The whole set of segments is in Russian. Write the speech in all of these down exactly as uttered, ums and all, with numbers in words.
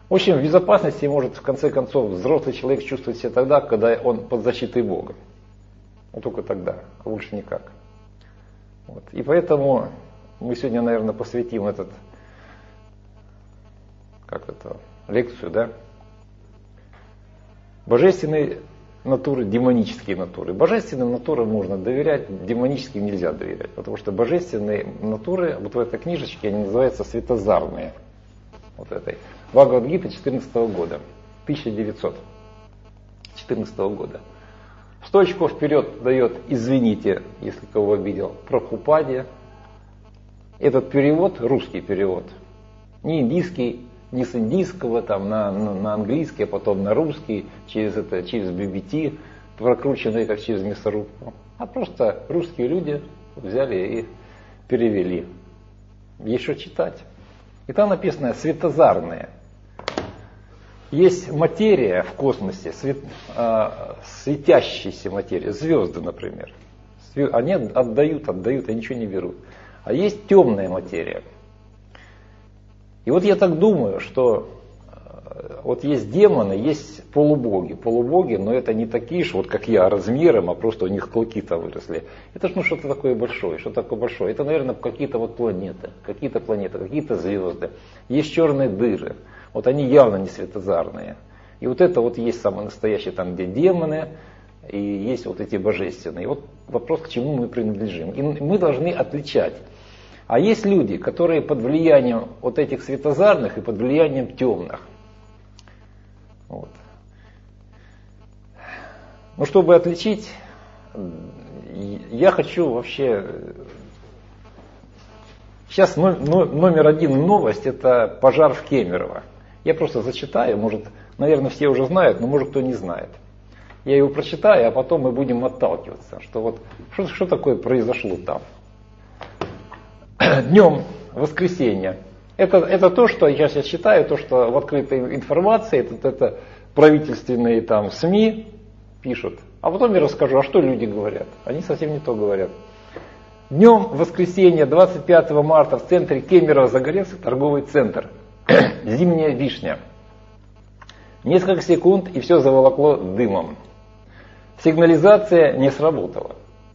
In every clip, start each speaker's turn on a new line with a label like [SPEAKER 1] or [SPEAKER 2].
[SPEAKER 1] В общем, в безопасности может в конце концов взрослый человек чувствовать себя тогда, когда он под защитой Бога. Вот только тогда, а лучше никак. Вот. И поэтому мы сегодня, наверное, посвятим этот, как это, лекцию, да? Божественные натуры, демонические натуры. Божественным натурам можно доверять, демоническим нельзя доверять. Потому что божественные натуры, вот в этой книжечке, они называются светозарные. Вот этой. Бхагавад-гита четырнадцатого года, тысяча девятьсот четырнадцатого года. Сто очков вперед дает «Извините, если кого обидел» Прабхупаде. Этот перевод, русский перевод, не индийский, не с индийского там, на, на, на английский, а потом на русский, через, это, через би би ти, прокрученный как через мясорубку. А просто русские люди взяли и перевели. Есть что читать. И там написано «светозарные». Есть материя в космосе, свет, э, светящаяся материя, звезды, например. Они отдают, отдают, и ничего не берут. А есть темная материя. И вот я так думаю, что э, вот есть демоны, есть полубоги. Полубоги, но это не такие же, вот как я, размером, а просто у них клыки-то выросли. Это же ну, что-то такое большое. Что такое большое? Это, наверное, какие-то вот планеты, какие-то планеты, какие-то звезды. Есть черные дыры. Вот они явно не светозарные. И вот это вот есть самое настоящее, там где демоны, и есть вот эти божественные. И вот вопрос, к чему мы принадлежим. И мы должны отличать. А есть люди, которые под влиянием вот этих светозарных и под влиянием темных. Вот. Ну, чтобы отличить, я хочу вообще... Сейчас номер один новость, это пожар в Кемерово. Я просто зачитаю, может, наверное, все уже знают, но может кто не знает. Я его прочитаю, а потом мы будем отталкиваться, что вот что, что такое произошло там. Днем воскресенья. Это, это то, что я сейчас читаю, то, что в открытой информации, это, это правительственные там СМИ пишут. А потом я расскажу, а что люди говорят. Они совсем не то говорят. Днем воскресенья двадцать пятого марта в центре Кемерово загорелся торговый центр. Зимняя вишня. Несколько секунд и все заволокло дымом. Сигнализация не сработала.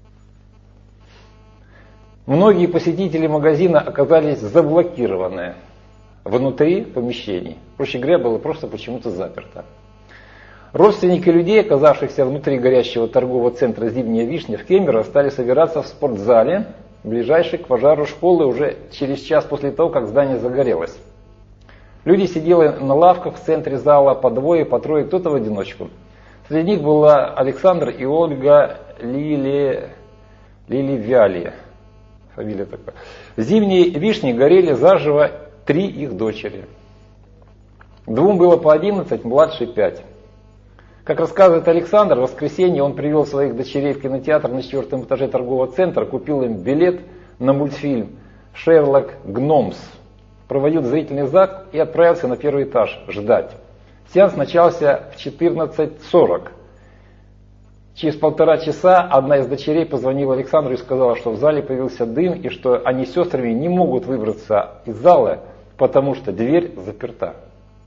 [SPEAKER 1] Многие посетители магазина оказались заблокированы внутри помещений. Проще говоря, было просто почему-то заперто. Родственники людей, оказавшихся внутри горящего торгового центра «Зимняя вишня» в Кемерово, стали собираться в спортзале, ближайшей к пожару школы, уже через час после того, как здание загорелось. Люди сидели на лавках в центре зала по двое, по трое, кто-то в одиночку. Среди них была Александр и Ольга Лили, Лили Вяли. Фамилия такая. В «Зимней вишне» горели заживо три их дочери. Двум было по одиннадцать, младшей пять. Как рассказывает Александр, в воскресенье он привел своих дочерей в кинотеатр на четвертом этаже торгового центра, купил им билет на мультфильм «Шерлок Гномс», проводил зрительный зал и отправился на первый этаж ждать. Сеанс начался в четырнадцать сорок. Через полтора часа одна из дочерей позвонила Александру и сказала, что в зале появился дым и что они с сестрами не могут выбраться из зала, потому что дверь заперта.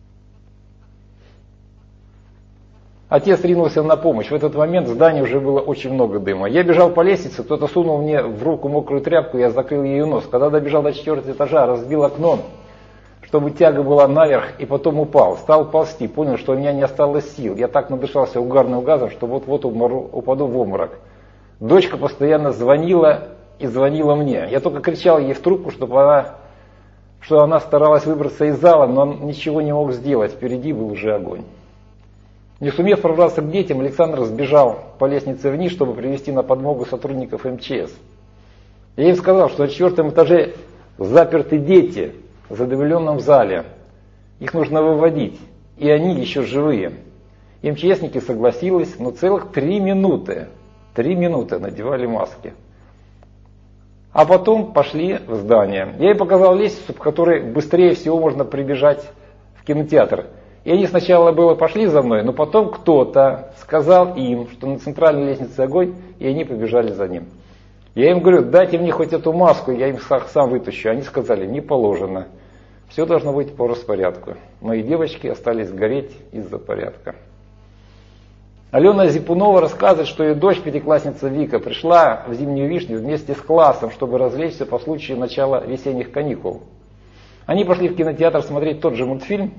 [SPEAKER 1] Отец ринулся на помощь. В этот момент в здании уже было очень много дыма. Я бежал по лестнице, кто-то сунул мне в руку мокрую тряпку, я закрыл ее нос. Когда добежал до четвертого этажа, разбил окно, чтобы тяга была наверх, и потом упал. Стал ползти, понял, что у меня не осталось сил. Я так надышался угарным газом, что вот-вот упаду в обморок. Дочка постоянно звонила и звонила мне. Я только кричал ей в трубку, чтобы она, что она старалась выбраться из зала, но ничего не мог сделать. Впереди был уже огонь. Не сумев пробраться к детям, Александр сбежал по лестнице вниз, чтобы привести на подмогу сотрудников эм че эс. Я им сказал, что на четвертом этаже заперты дети в задымленном зале. Их нужно выводить, и они еще живые. эм че эсники согласились, но целых три минуты, три минуты надевали маски. А потом пошли в здание. Я им показал лестницу, по которой быстрее всего можно прибежать в кинотеатр. И они сначала было пошли за мной, но потом кто-то сказал им, что на центральной лестнице огонь, и они побежали за ним. Я им говорю, дайте мне хоть эту маску, я им сам вытащу. Они сказали, не положено. Все должно быть по распорядку. Мои девочки остались гореть из-за порядка. Алена Зипунова рассказывает, что ее дочь, пятиклассница Вика, пришла в Зимнюю Вишню вместе с классом, чтобы развлечься по случаю начала весенних каникул. Они пошли в кинотеатр смотреть тот же мультфильм,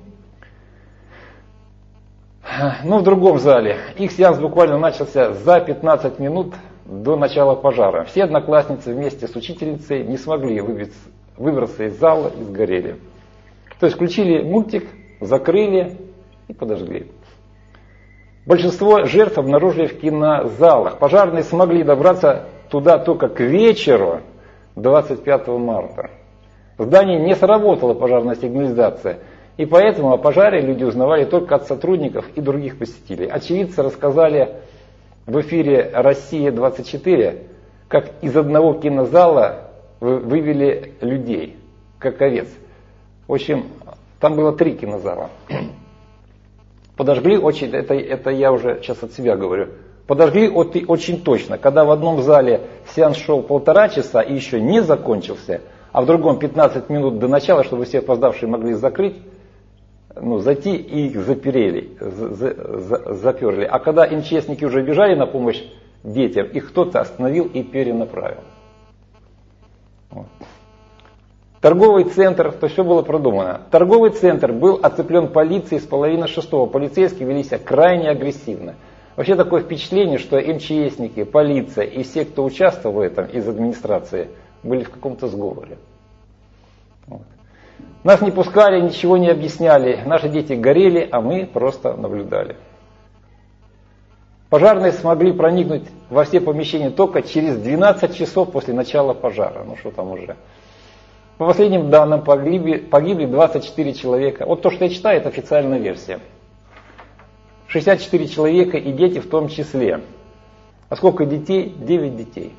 [SPEAKER 1] но в другом зале. Их сеанс буквально начался за пятнадцать минут до начала пожара. Все одноклассницы вместе с учительницей не смогли выбраться, выбраться из зала и сгорели. То есть включили мультик, закрыли и подожгли. Большинство жертв обнаружили в кинозалах. Пожарные смогли добраться туда только к вечеру двадцать пятого марта. В здании не сработала пожарная сигнализация, и поэтому о пожаре люди узнавали только от сотрудников и других посетителей. Очевидцы рассказали в эфире «Россия двадцать четыре», как из одного кинозала вывели людей, как овец. В общем, там было три кинозала. Подожгли очень, это, это я уже сейчас от себя говорю, подожгли очень точно, когда в одном зале сеанс шел полтора часа и еще не закончился, а в другом пятнадцать минут до начала, чтобы все опоздавшие могли закрыть, ну, зайти, и их заперели, за, за, заперли. А когда МЧСники уже бежали на помощь детям, их кто-то остановил и перенаправил. Вот. Торговый центр, то все было продумано. Торговый центр был оцеплен полицией с половины шестого. Полицейские вели себя крайне агрессивно. Вообще такое впечатление, что МЧСники, полиция и все, кто участвовал в этом из администрации, были в каком-то сговоре. Вот. Нас не пускали, ничего не объясняли. Наши дети горели, а мы просто наблюдали. Пожарные смогли проникнуть во все помещения только через двенадцать часов после начала пожара. Ну что там уже. По последним данным погибли, погибли двадцать четыре человека. Вот то, что я читаю, это официальная версия. шестьдесят четыре человека и дети в том числе. А сколько детей? девять детей.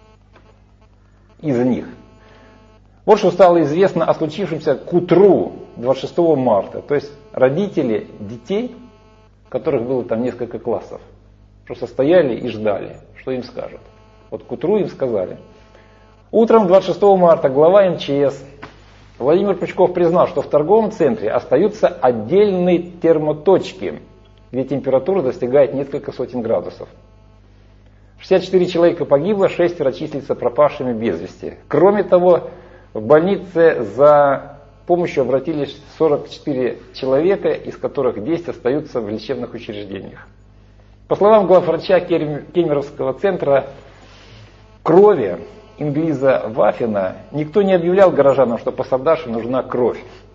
[SPEAKER 1] Из них. Вот что стало известно о случившемся к утру двадцать шестого марта. То есть родители детей, которых было там несколько классов, просто стояли и ждали, что им скажут. Вот к утру им сказали. Утром двадцать шестого марта глава МЧС Владимир Пучков признал, что в торговом центре остаются отдельные термоточки, где температура достигает несколько сотен градусов. шестьдесят четыре человека погибло, шестеро числятся пропавшими без вести. Кроме того, в больнице за помощью обратились сорок четыре человека, из которых десять остаются в лечебных учреждениях. По словам главврача Кемеровского центра крови Инглиза Вафина, никто не объявлял горожанам, что пострадавшим нужна кровь.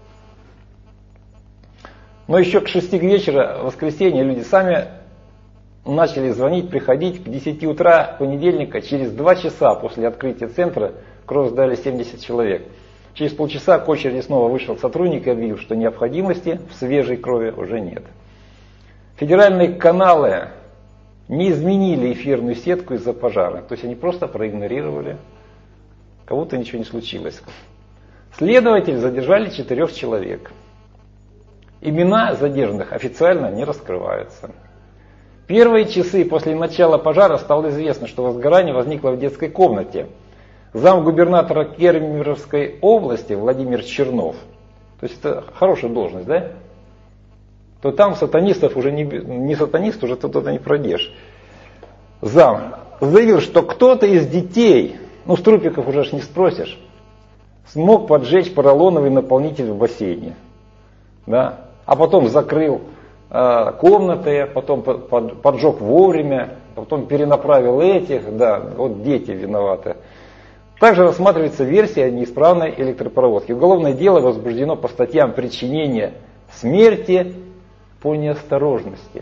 [SPEAKER 1] Но еще к шести вечера в воскресенье люди сами начали звонить, приходить. К десяти утра понедельника, через два часа после открытия центра, кровь сдали семьдесят человек. Через полчаса к очереди снова вышел сотрудник и объявил, что необходимости в свежей крови уже нет. Федеральные каналы не изменили эфирную сетку из-за пожара. То есть они просто проигнорировали. Кого-то ничего не случилось. Следователи задержали четырех человек. Имена задержанных официально не раскрываются. Первые часы после начала пожара стало известно, что возгорание возникло в детской комнате. Замгубернатора Кемеровской области Владимир Чернов, то есть это хорошая должность, да? То там сатанистов уже не, не сатанист, уже туда не пройдешь. Зам заявил, что кто-то из детей, ну с трупиков уже ж не спросишь, смог поджечь поролоновый наполнитель в бассейне. Да? А потом закрыл э, комнаты, потом под, поджег вовремя, потом перенаправил этих, да, вот дети виноваты. Также рассматривается версия неисправной электропроводки. Уголовное дело возбуждено по статьям причинения смерти по неосторожности.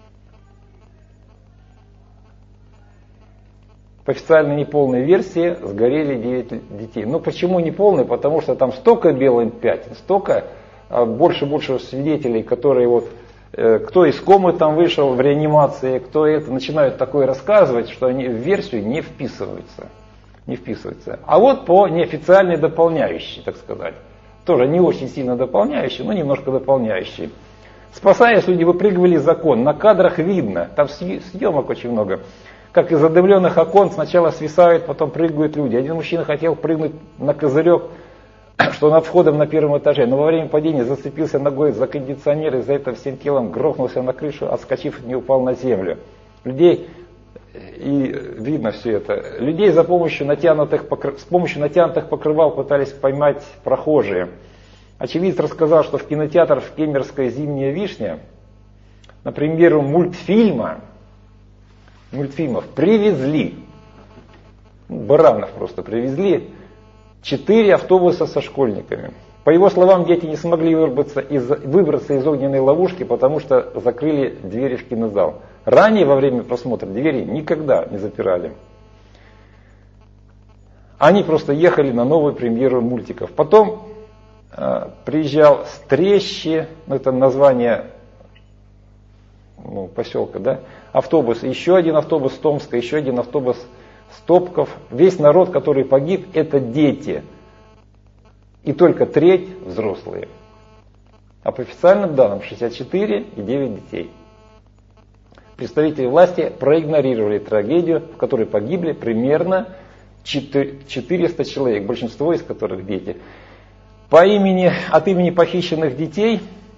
[SPEAKER 1] По официальной неполной версии сгорели девять детей. Ну почему неполной? Потому что там столько белых пятен, столько больше-больше свидетелей, которые вот, э, кто из комы там вышел в реанимации, кто это, начинают такое рассказывать, что они в версию не вписываются. Не вписываются. А вот по неофициальной дополняющей, так сказать. Тоже не очень сильно дополняющей, но немножко дополняющей. Спасаясь, люди выпрыгивали из окон. На кадрах видно, там съемок очень много, как из задымленных окон сначала свисают, потом прыгают люди. Один мужчина хотел прыгнуть на козырек что над входом на первом этаже, но во время падения зацепился ногой за кондиционер и из-за этого всем телом грохнулся на крышу, отскочив, не упал на землю. Людей, и видно все это, людей за помощью натянутых, с помощью натянутых покрывал пытались поймать прохожие. Очевидец рассказал, что в кинотеатр в Кемеровской «Зимняя вишня» на премьеру мультфильма, мультфильмов привезли, баранов просто привезли, четыре автобуса со школьниками. По его словам, дети не смогли выбраться из, выбраться из огненной ловушки, потому что закрыли двери в кинозал. Ранее, во время просмотра, двери никогда не запирали. Они просто ехали на новую премьеру мультиков. Потом э, приезжал с Трещи, ну, это название ну, поселка, да, автобус, еще один автобус с Томска, еще один автобус с Топков. Весь народ, который погиб, это дети. И только треть взрослые. А по официальным данным шестьдесят четыре и девять детей. Представители власти проигнорировали трагедию, в которой погибли примерно четыреста человек, большинство из которых дети. По имени, от имени похищенных детей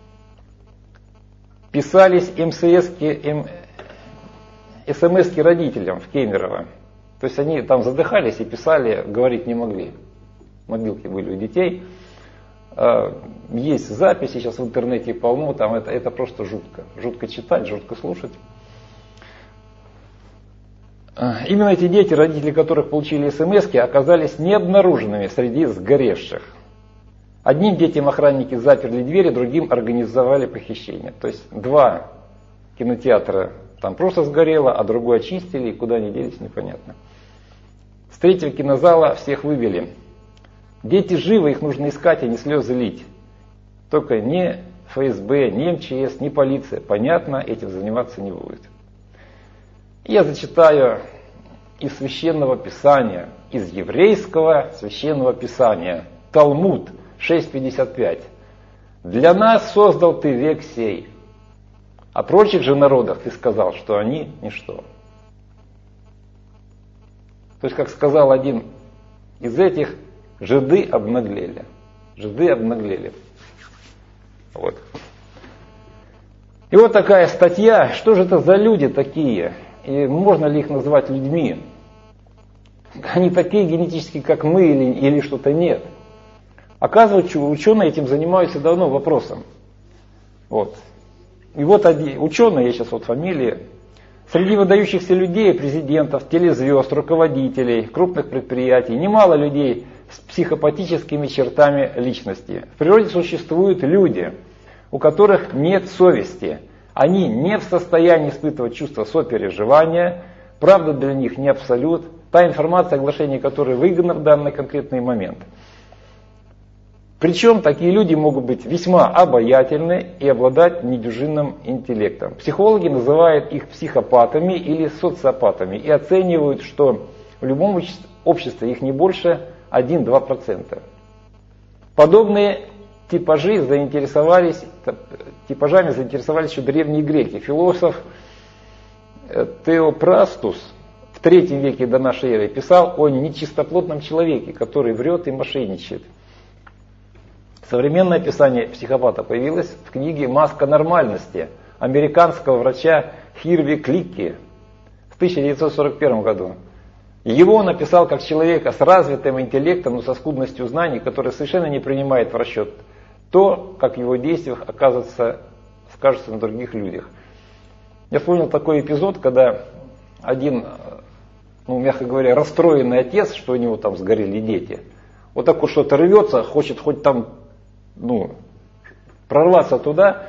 [SPEAKER 1] писались эм-эс-ки родителям в Кемерово. То есть они там задыхались и писали, говорить не могли. Мобилки были у детей. Есть записи, сейчас в интернете полно, там это, это просто жутко. Жутко читать, жутко слушать. Именно эти дети, родители которых получили эс-эм-эски, оказались необнаруженными среди сгоревших. Одним детям охранники заперли двери, другим организовали похищение. То есть два кинотеатра там просто сгорело, а другой очистили, и куда они делись, непонятно. С третьего кинозала всех вывели. Дети живы, их нужно искать, а не слезы лить. Только ни эф эс бэ, ни эм че эс, ни полиция, понятно, этим заниматься не будет. Я зачитаю из священного писания, из еврейского священного писания, Талмуд шесть пятьдесят пять. «Для нас создал ты век сей, о прочих же народах ты сказал, что они ничто». То есть, как сказал один из этих, жиды обнаглели. Жиды обнаглели. Вот. И вот такая статья. Что же это за люди такие? И можно ли их назвать людьми? Они такие генетически, как мы, или, или что-то нет? Оказывается, ученые этим занимаются давно вопросом. Вот. И вот один, ученые, я сейчас вот фамилии, среди выдающихся людей, президентов, телезвезд, руководителей, крупных предприятий, немало людей с психопатическими чертами личности. В природе существуют люди, у которых нет совести. Они не в состоянии испытывать чувство сопереживания, правда для них не абсолют, та информация, оглашение которой выгодна в данный конкретный момент. Причем такие люди могут быть весьма обаятельны и обладать недюжинным интеллектом. Психологи называют их психопатами или социопатами и оценивают, что в любом обществе их не больше один-два процента. Подобные типажи заинтересовались, типажами заинтересовались еще древние греки. Философ Теопрастус в третьем веке до нашей эры писал о нечистоплотном человеке, который врет и мошенничает. Современное описание психопата появилось в книге «Маска нормальности» американского врача Хирви Кликки в тысяча девятьсот сорок первом году. Его он описал как человека с развитым интеллектом, но со скудностью знаний, который совершенно не принимает в расчет то, как в его действиях оказывается, скажется на других людях. Я вспомнил такой эпизод, когда один, ну, мягко говоря, расстроенный отец, что у него там сгорели дети, вот так вот что-то рвется, хочет хоть там, ну, прорваться туда.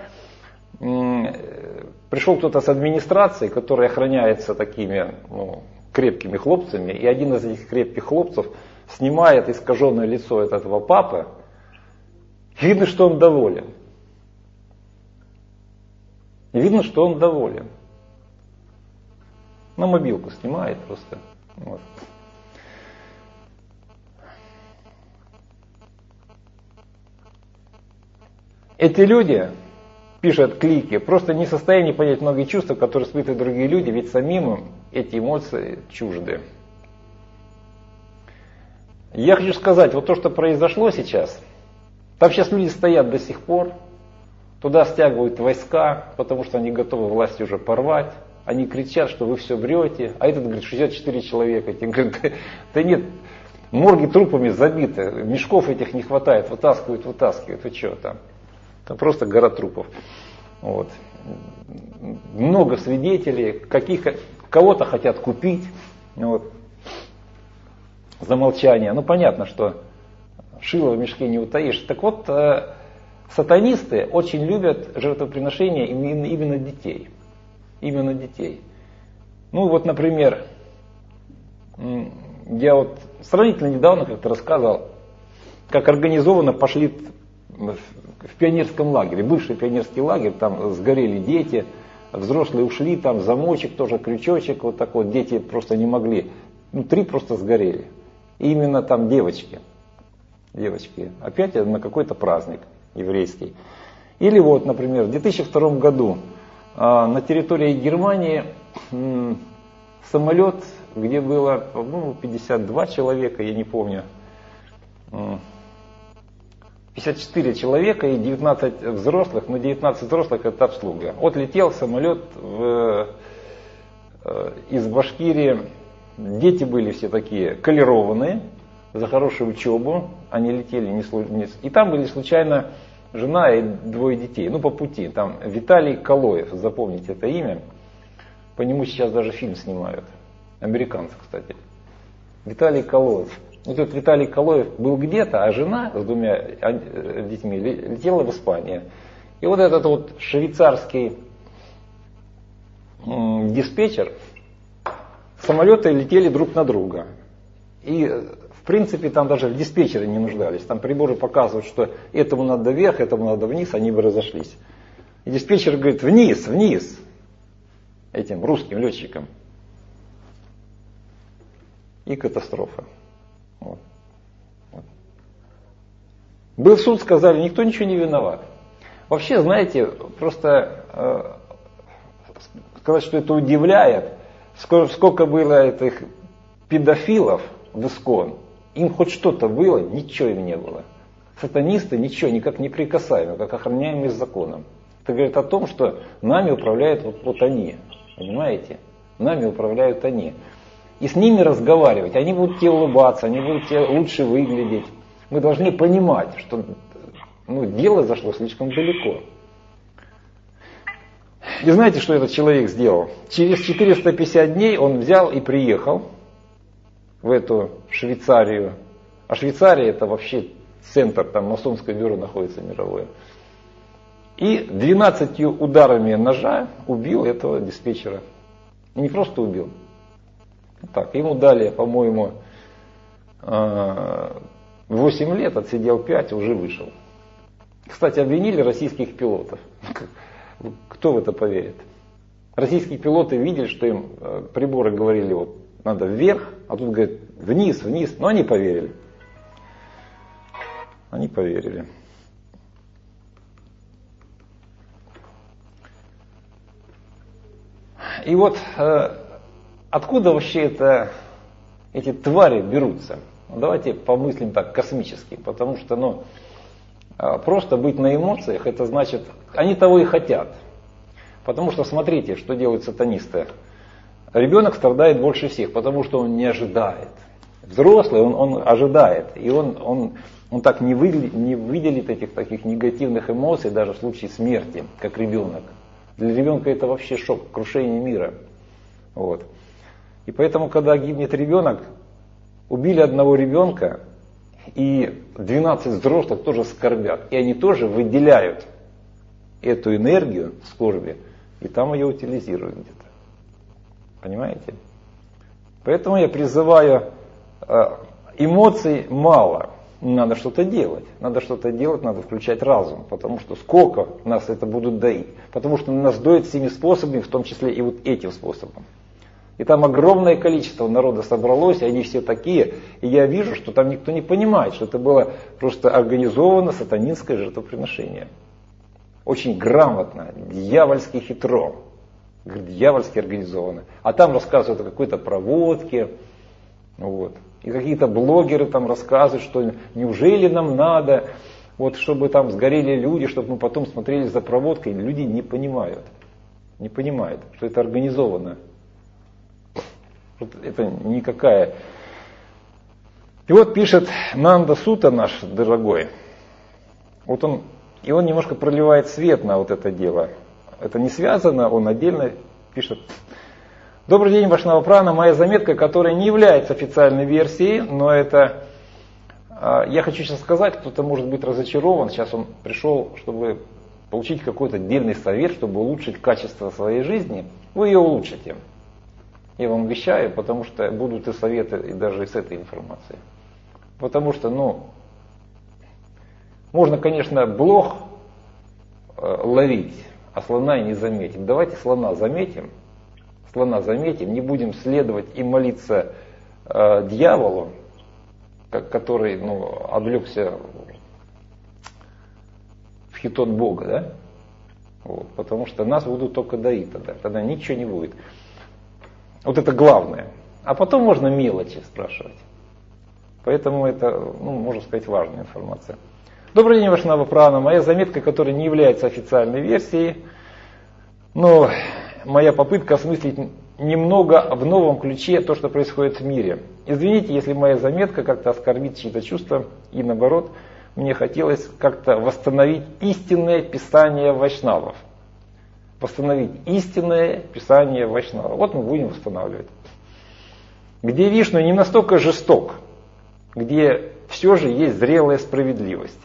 [SPEAKER 1] Пришел кто-то с администрации, который охраняется такими, ну, крепкими хлопцами, и один из этих крепких хлопцев снимает искаженное лицо этого папы. Видно, что он доволен. Видно, что он доволен. На мобилку снимает просто. Вот. Эти люди, пишет Клики, просто не в состоянии понять многие чувства, которые испытывают другие люди, ведь самим им эти эмоции чужды. Я хочу сказать, вот то, что произошло сейчас, там сейчас люди стоят до сих пор, туда стягивают войска, потому что они готовы власть уже порвать. Они кричат, что вы все врете, а этот говорит, шестьдесят четыре человека. Те говорят, да, да нет, морги трупами забиты, мешков этих не хватает, вытаскивают, вытаскивают, вы что там? Там просто гора трупов. Вот. Много свидетелей, каких, кого-то хотят купить вот, за молчание. Ну понятно, что шило в мешке не утаишь. Так вот, э, сатанисты очень любят жертвоприношения именно, именно детей. Именно детей. Ну вот, например, я вот сравнительно недавно как-то рассказывал, как организованно пошли в пионерском лагере, бывший пионерский лагерь, там сгорели дети, взрослые ушли, там замочек тоже, крючочек, вот так вот, дети просто не могли, ну три просто сгорели. И именно там девочки, девочки, опять на какой-то праздник еврейский. Или вот, например, в две тысячи втором году на территории Германии самолет, где было, по-моему, пятьдесят два человека, я не помню, пятьдесят четыре человека и девятнадцать взрослых, но девятнадцать взрослых это обслуга. Вот летел самолет в, из Башкирии, дети были все такие колерованные, за хорошую учебу, они летели, не, не, и там были случайно жена и двое детей, ну по пути, там Виталий Калоев, запомните это имя, по нему сейчас даже фильм снимают, американцы, кстати. Виталий Калоев. Вот этот Виталий Калоев был где-то, а жена с двумя детьми летела в Испанию. И вот этот вот швейцарский диспетчер, самолеты летели друг на друга. И в принципе там даже в диспетчере не нуждались. Там приборы показывают, что этому надо вверх, этому надо вниз, они бы разошлись. И диспетчер говорит, вниз, вниз, этим русским летчикам. И катастрофа. Вот. Вот. Был суд, сказали, никто ничего не виноват. Вообще, знаете, просто э, сказать, что это удивляет, сколько, сколько было этих педофилов в ИСКОН, им хоть что-то было, ничего им не было. Сатанисты ничего, никак не прикасаемы, как охраняемые законом. Это говорит о том, что нами управляют вот, вот они, понимаете? Нами управляют они. И с ними разговаривать, они будут тебе улыбаться, они будут тебе лучше выглядеть. Мы должны понимать, что ну, дело зашло слишком далеко. И знаете, что этот человек сделал? Через четыреста пятьдесят дней он взял и приехал в эту Швейцарию. А Швейцария это вообще центр, там масонское бюро находится мировое. И двенадцатью ударами ножа убил этого диспетчера. И не просто убил. Так, ему дали, по-моему, восемь лет, отсидел пять, уже вышел. Кстати, обвинили российских пилотов. Кто в это поверит? Российские пилоты видели, что им приборы говорили, вот надо вверх, а тут говорят вниз, вниз. Но они поверили. Они поверили. И вот откуда вообще это, эти твари берутся? Ну, давайте помыслим так космически, потому что ну, просто быть на эмоциях, это значит, они того и хотят. Потому что смотрите, что делают сатанисты. Ребенок страдает больше всех, потому что он не ожидает. Взрослый, он, он ожидает, и он, он, он так не, вы, не выделит этих таких негативных эмоций, даже в случае смерти, как ребенок. Для ребенка это вообще шок, крушение мира. Вот. И поэтому, когда гибнет ребенок, убили одного ребенка, и двенадцать взрослых тоже скорбят. И они тоже выделяют эту энергию скорби, и там ее утилизируют где-то. Понимаете? Поэтому я призываю, эмоций мало, надо что-то делать. Надо что-то делать, надо включать разум, потому что сколько нас это будут доить. Потому что нас доят всеми способами, в том числе и вот этим способом. И там огромное количество народа собралось, и они все такие. И я вижу, что там никто не понимает, что это было просто организовано сатанинское жертвоприношение. Очень грамотно, дьявольски хитро, дьявольски организовано. А там рассказывают о какой-то проводке, Вот. И какие-то блогеры там рассказывают, что неужели нам надо, вот чтобы там сгорели люди, чтобы мы потом смотрели за проводкой. Люди не понимают. Не понимают, что это организовано. Это никакая. И вот пишет Нанда Сута наш дорогой. Вот он, и он немножко проливает свет на вот это дело. Это не связано, он отдельно пишет. Добрый день, Вайшнава Прана. Моя заметка, которая не является официальной версией, но это... Я хочу сейчас сказать, кто-то может быть разочарован. Сейчас он пришел, чтобы получить какой-то отдельный совет, чтобы улучшить качество своей жизни. Вы ее улучшите. Я вам обещаю, потому что будут и советы и даже и с этой информацией. Потому что, ну, можно, конечно, блох ловить, а слона и не заметить. Давайте слона заметим. Слона заметим, не будем следовать и молиться э, дьяволу, как, который ну, облегся в хитон Бога, да? Вот, потому что нас будут только доить тогда, тогда ничего не будет. Вот это главное. А потом можно мелочи спрашивать. Поэтому это, ну, можно сказать, важная информация. Добрый день, Вайшнава Прана. Моя заметка, которая не является официальной версией, но моя попытка осмыслить немного в новом ключе то, что происходит в мире. Извините, если моя заметка как-то оскорбит чьи-то чувства, и наоборот, мне хотелось как-то восстановить истинное писание вайшнавов. Восстановить истинное писание вайшнавов. Вот мы будем восстанавливать. Где Вишну не настолько жесток, где все же есть зрелая справедливость.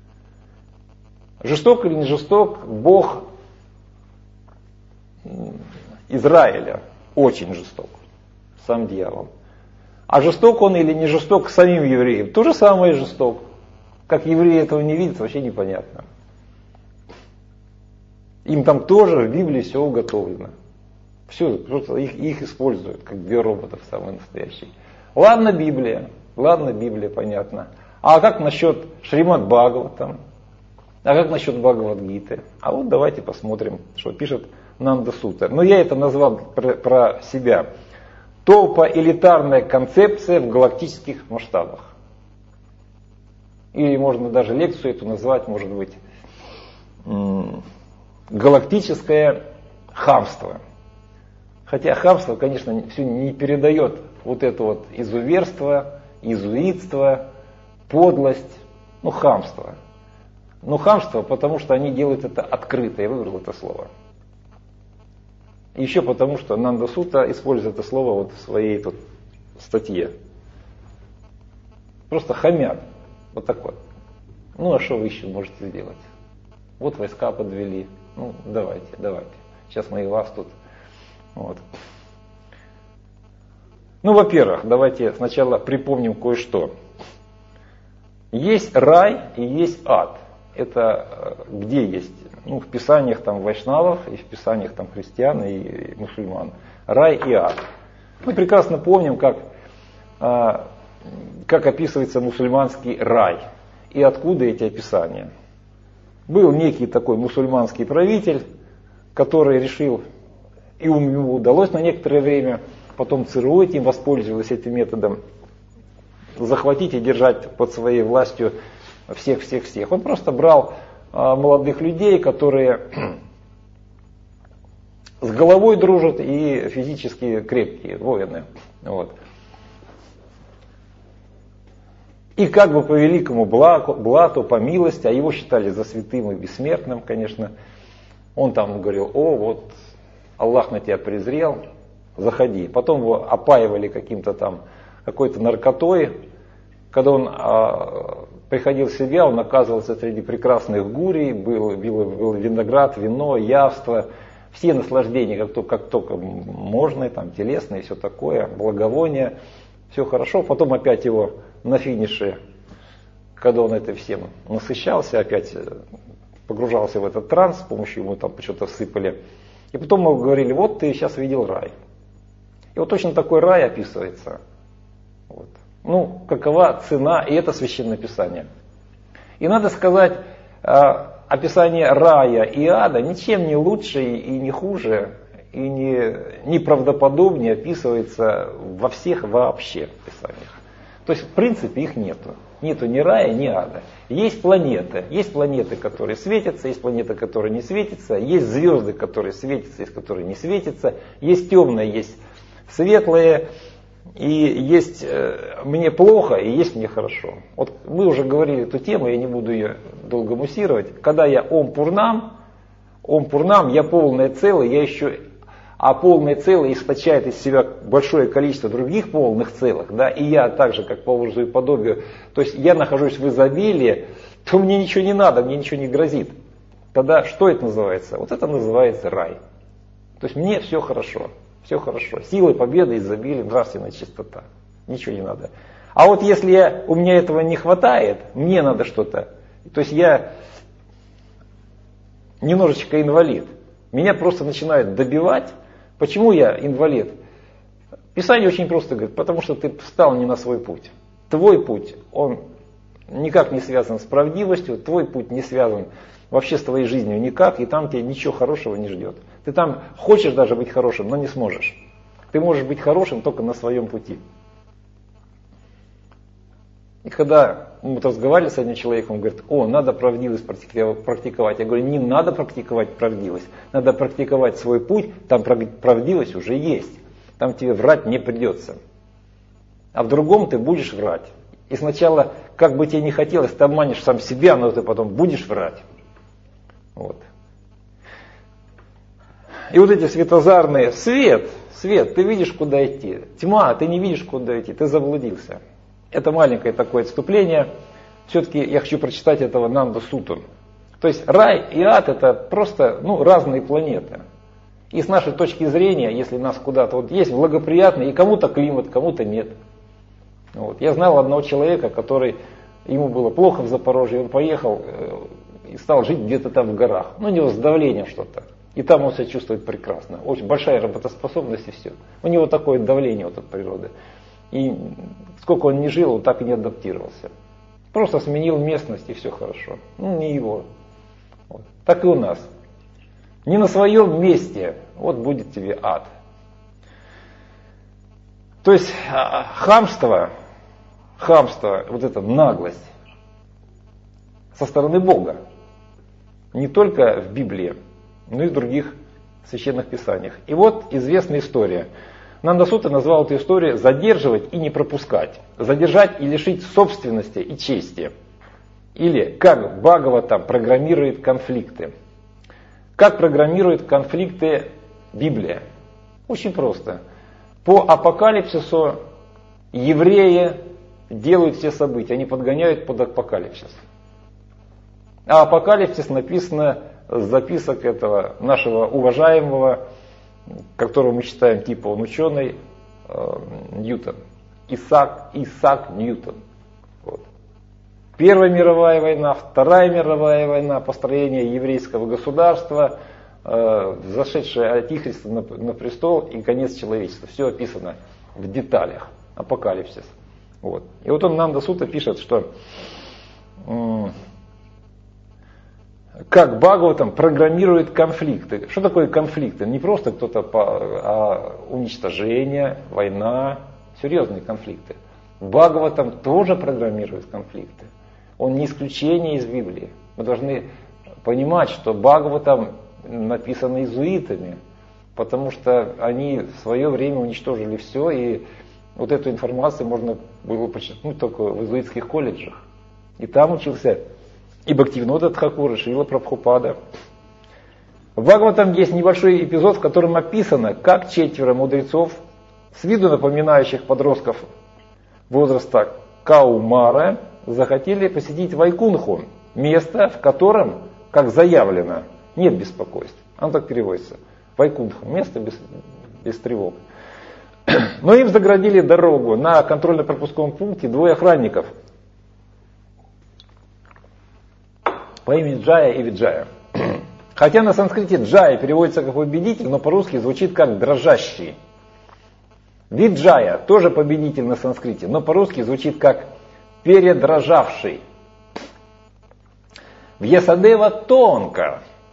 [SPEAKER 1] Жесток или не жесток, Бог Израиля очень жесток, сам дьявол. А жесток он или не жесток к самим евреям, то же самое жесток. Как евреи этого не видят, вообще непонятно. Им там тоже в Библии все уготовлено. Все, просто их, их используют, как биороботов самые настоящие. Ладно Библия, ладно Библия, понятно. А как насчет Шримад Бхагаватам? А как насчет Бхагавад-гиты? А вот давайте посмотрим, что пишет Нанда Сута. Но я это назвал про, про себя. Толпоэлитарная концепция в галактических масштабах. Или можно даже лекцию эту назвать, может быть, галактическое хамство. Хотя хамство, конечно, все не передает вот это вот изуверство, изуитство, подлость, ну хамство. Ну хамство, потому что они делают это открыто, я выбрал это слово. Еще потому, что Нанда Сута использует это слово вот в своей тут статье. Просто хамят. Вот так вот. Ну а что вы еще можете сделать? Вот войска подвели. Ну давайте, давайте. Сейчас мы и вас тут. Вот. Ну, во-первых, давайте сначала припомним кое-что. Есть рай и есть ад. Это где есть? Ну, в писаниях там вайшнавов, и в писаниях там христиан и мусульман. Рай и ад. Мы прекрасно помним, как, как описывается мусульманский рай. И откуда эти описания. Был некий такой мусульманский правитель, который решил, и ему удалось на некоторое время, потом ЦРУ этим воспользовалась этим методом, захватить и держать под своей властью всех-всех-всех. Он просто брал а, молодых людей, которые с головой дружат и физически крепкие воины. Вот. И как бы по великому блату, блату, по милости, а его считали за святым и бессмертным, конечно, он там говорил: о, вот Аллах на тебя презрел, заходи. Потом его опаивали каким-то там, какой-то наркотой. Когда он а, приходил в себя, он оказывался среди прекрасных гурий, был, был, был виноград, вино, явство, все наслаждения, как только, как только можно, там, телесные, все такое, благовония, все хорошо. Потом опять его на финише, когда он это всем насыщался, опять погружался в этот транс, с помощью ему там что-то всыпали. И потом мы говорили: вот ты сейчас видел рай. И вот точно такой рай описывается. Вот. Ну, какова цена, и это Священное Писание. И надо сказать, описание рая и ада ничем не лучше и не хуже, и не, неправдоподобнее описывается во всех вообще писаниях. То есть в принципе их нету. Нету ни рая, ни ада. Есть планеты. Есть планеты, которые светятся, есть планеты, которые не светятся, есть звезды, которые светятся, есть которые не светятся, есть темное, есть светлое, и есть э, мне плохо, и есть мне хорошо. Вот мы уже говорили эту тему, я не буду ее долго муссировать. Когда я Ом Пурнам, Ом Пурнам, я полное целое, я еще, а полное целое источает из себя большое количество других полных целых, да, и я так же, как по образу и подобию, то есть я нахожусь в изобилии, то мне ничего не надо, мне ничего не грозит. Тогда что это называется? Вот это называется рай. То есть мне все хорошо, все хорошо. Силы, победы, изобилие, нравственная чистота. Ничего не надо. А вот если я, у меня этого не хватает, мне надо что-то, то есть я немножечко инвалид, меня просто начинают добивать. Почему я инвалид? Писание очень просто говорит, потому что ты встал не на свой путь. Твой путь, он никак не связан с правдивостью, твой путь не связан вообще с твоей жизнью никак, и там тебя ничего хорошего не ждет. Ты там хочешь даже быть хорошим, но не сможешь. Ты можешь быть хорошим только на своем пути. И когда мы вот разговаривали с одним человеком, он говорит, о, надо правдивость практиковать. Я говорю, не надо практиковать правдивость, надо практиковать свой путь, там правдивость уже есть. Там тебе врать не придется. А в другом ты будешь врать. И сначала, как бы тебе не хотелось, ты обманешь сам себя, но ты потом будешь врать. Вот. И вот эти светозарные, свет, свет, ты видишь, куда идти. Тьма, ты не видишь, куда идти, ты заблудился. Это маленькое такое отступление. Все-таки я хочу прочитать этого Нанда Суту. То есть рай и ад это просто ну, разные планеты. И с нашей точки зрения, если нас куда-то вот есть благоприятный, и кому-то климат, кому-то нет. Вот. Я знал одного человека, который, ему было плохо в Запорожье, он поехал э, и стал жить где-то там в горах. Ну, у него с давлением что-то. И там он себя чувствует прекрасно. Очень большая работоспособность и все. У него такое давление вот от природы. И сколько он не жил, он так и не адаптировался. Просто сменил местность и все хорошо. Ну, не его. Вот. Так и у нас. Не на своем месте, вот будет тебе ад. То есть хамство, хамство, вот эта наглость со стороны Бога. Не только в Библии, но и в других священных писаниях. И вот известная история. Нанда Сута назвал эту историю «задерживать и не пропускать». Задержать и лишить собственности и чести. Или как Бхагаватам программирует конфликты. Как программирует конфликты Библия? Очень просто. По апокалипсису евреи делают все события, они подгоняют под апокалипсис. А апокалипсис написано с записок этого нашего уважаемого, которого мы считаем типа он ученый, Ньютон. Исаак, Исаак Ньютон. Вот. Первая мировая война, Вторая мировая война, построение еврейского государства, э, зашедший Антихрист на, на престол и конец человечества. Все описано в деталях. Апокалипсис. Вот. И вот он Нанда Сута пишет, что э, как Бхагаватам программирует конфликты. Что такое конфликты? Не просто кто-то, а уничтожение, война, серьезные конфликты. Бхагаватам тоже программирует конфликты. Он не исключение из Библии. Мы должны понимать, что Бхагаватам написано иезуитами, потому что они в свое время уничтожили все, и вот эту информацию можно было почерпнуть только в иезуитских колледжах. И там учился и Бхактивинода Тхакур, и Шрила Прабхупада. В Бхагаватам есть небольшой эпизод, в котором описано, как четверо мудрецов, с виду напоминающих подростков возраста Каумара, захотели посетить Вайкунху, место, в котором, как заявлено, нет беспокойств. Оно так переводится. Вайкунха, место без, без тревог. Но им заградили дорогу на контрольно-пропускном пункте двое охранников по имени Джая и Виджая. Хотя на санскрите Джая переводится как победитель, но по-русски звучит как дрожащий. Виджая тоже победитель на санскрите, но по-русски звучит как передрожавший. Вьясадева тонко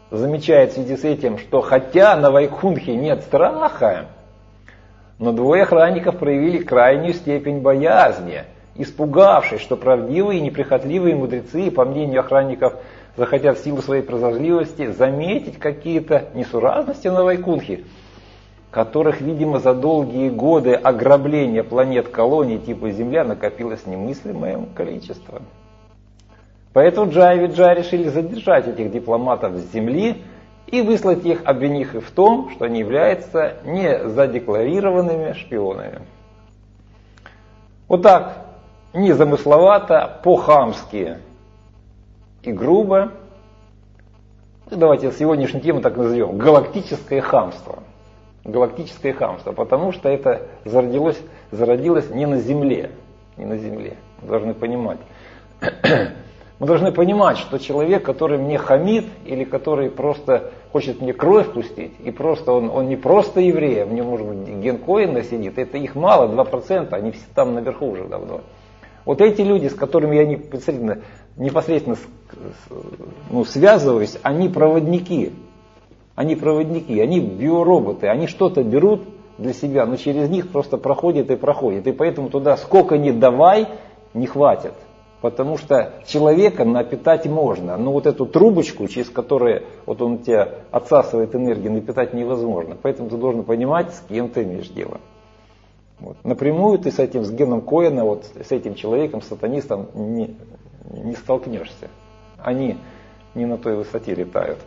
[SPEAKER 1] замечает в связи с этим, что хотя на Вайкунхе нет страха, но двое охранников проявили крайнюю степень боязни, испугавшись, что правдивые и неприхотливые мудрецы, по мнению охранников, захотят в силу своей прозорливости заметить какие-то несуразности на Вайкунхе, которых, видимо, за долгие годы ограбления планет-колоний типа Земля накопилось немыслимое количество. Поэтому Джая и Виджая решили задержать этих дипломатов с Земли и выслать их, обвинив их в том, что они являются незадекларированными шпионами. Вот так, незамысловато, по-хамски и грубо, давайте сегодняшнюю тему так назовем, галактическое хамство. Галактическое хамство, потому что это зародилось, зародилось не на Земле, не на Земле, мы должны понимать. Мы должны понимать, что человек, который мне хамит, или который просто хочет мне кровь пустить, и просто он, он не просто еврей, в нем, может быть, ген Коэна сидит, это их мало, два процента, они все там наверху уже давно. Вот эти люди, с которыми я непосредственно, непосредственно ну, связываюсь, они проводники. Они проводники, они биороботы, они что-то берут для себя, но через них просто проходит и проходит. И поэтому туда сколько ни давай, не хватит. Потому что человека напитать можно, но вот эту трубочку, через которую вот он тебя отсасывает энергию, напитать невозможно. Поэтому ты должен понимать, с кем ты имеешь дело. Вот. Напрямую ты с этим, с геном Коэна, вот, с этим человеком, сатанистом не, не столкнешься. Они не на той высоте летают.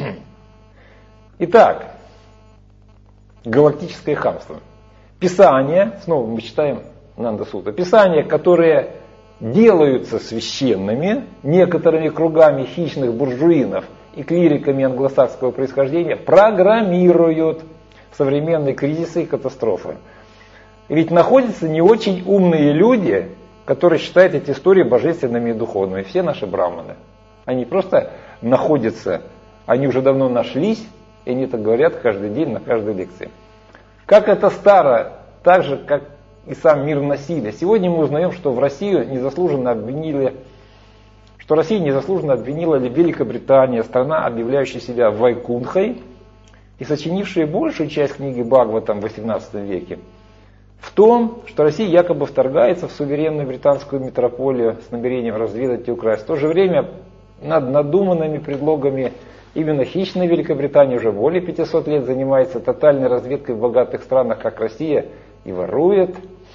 [SPEAKER 1] Итак, галактическое хамство. Писания, снова мы читаем Нанда Сута, писания, которые делаются священными некоторыми кругами хищных буржуинов и клириками англосаксского происхождения, программируют современные кризисы и катастрофы. И ведь находятся не очень умные люди, которые считают эти истории божественными и духовными. Все наши браманы. Они просто находятся, они уже давно нашлись, и они это говорят каждый день на каждой лекции. Как это старо, так же, как и сам мир насилия. Сегодня мы узнаем, что в Россию незаслуженно обвинили, что Россия незаслуженно обвинила Великобритания, страна, объявляющая себя Вайкунхой и сочинившая большую часть книги Бхагаватам в восемнадцатом веке, в том, что Россия якобы вторгается в суверенную британскую метрополию с намерением разведать и украсть. В то же время над надуманными предлогами именно хищная Великобритания уже более пятисот лет занимается тотальной разведкой в богатых странах, как Россия, и ворует,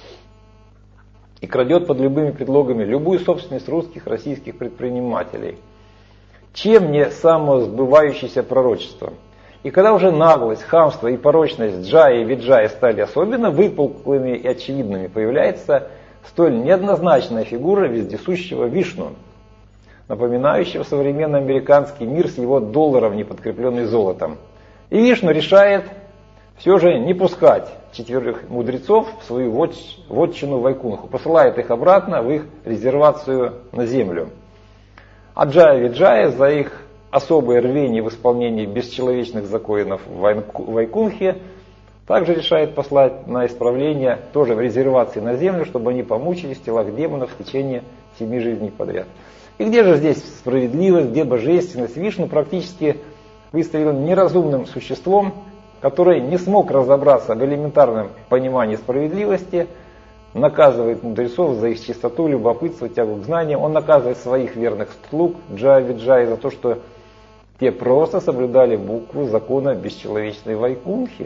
[SPEAKER 1] и крадет под любыми предлогами любую собственность русских, российских предпринимателей. Чем не самосбывающееся пророчество? И когда уже наглость, хамство и порочность Джая и Виджая стали особенно выпуклыми и очевидными, появляется столь неоднозначная фигура вездесущего Вишну, напоминающего современный американский мир с его долларом, не подкрепленный золотом. И Вишну решает все же не пускать четверых мудрецов в свою вотчину Вайкунху, посылает их обратно в их резервацию на землю. А Джая и Виджая за их особое рвение в исполнении бесчеловечных законов в Вайкунхе также решает послать на исправление тоже в резервации на землю, чтобы они помучились в телах демонов в течение семи жизней подряд. И где же здесь справедливость, где божественность? Вишну практически выставил неразумным существом, который не смог разобраться в элементарном понимании справедливости, наказывает мудрецов за их чистоту, любопытство, тягу к знаниям. Он наказывает своих верных слуг Джая и Виджая за то, что те просто соблюдали букву закона бесчеловечной Вайкунхи.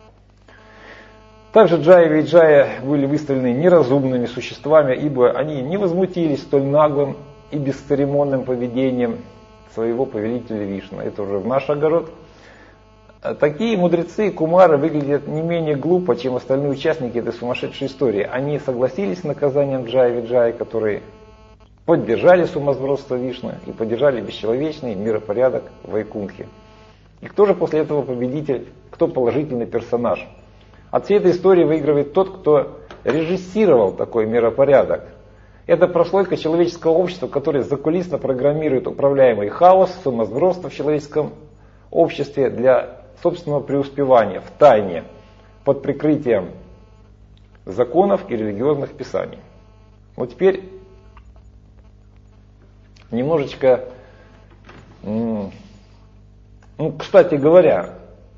[SPEAKER 1] Также Джая и Виджая были выставлены неразумными существами, ибо они не возмутились столь наглым и бесцеремонным поведением своего повелителя Вишну. Это уже в наш огород. Такие мудрецы Кумары выглядят не менее глупо, чем остальные участники этой сумасшедшей истории. Они согласились с наказанием Джая и Виджая, которые поддержали сумасбродство Вишну и поддержали бесчеловечный миропорядок в Вайкунхе. И кто же после этого победитель, кто положительный персонаж? От всей этой истории выигрывает тот, кто режиссировал такой миропорядок. Это прослойка человеческого общества, которое закулисно программирует управляемый хаос, сумасбродство в человеческом обществе для собственного преуспевания в тайне под прикрытием законов и религиозных писаний. Вот теперь немножечко м- Ну, кстати говоря,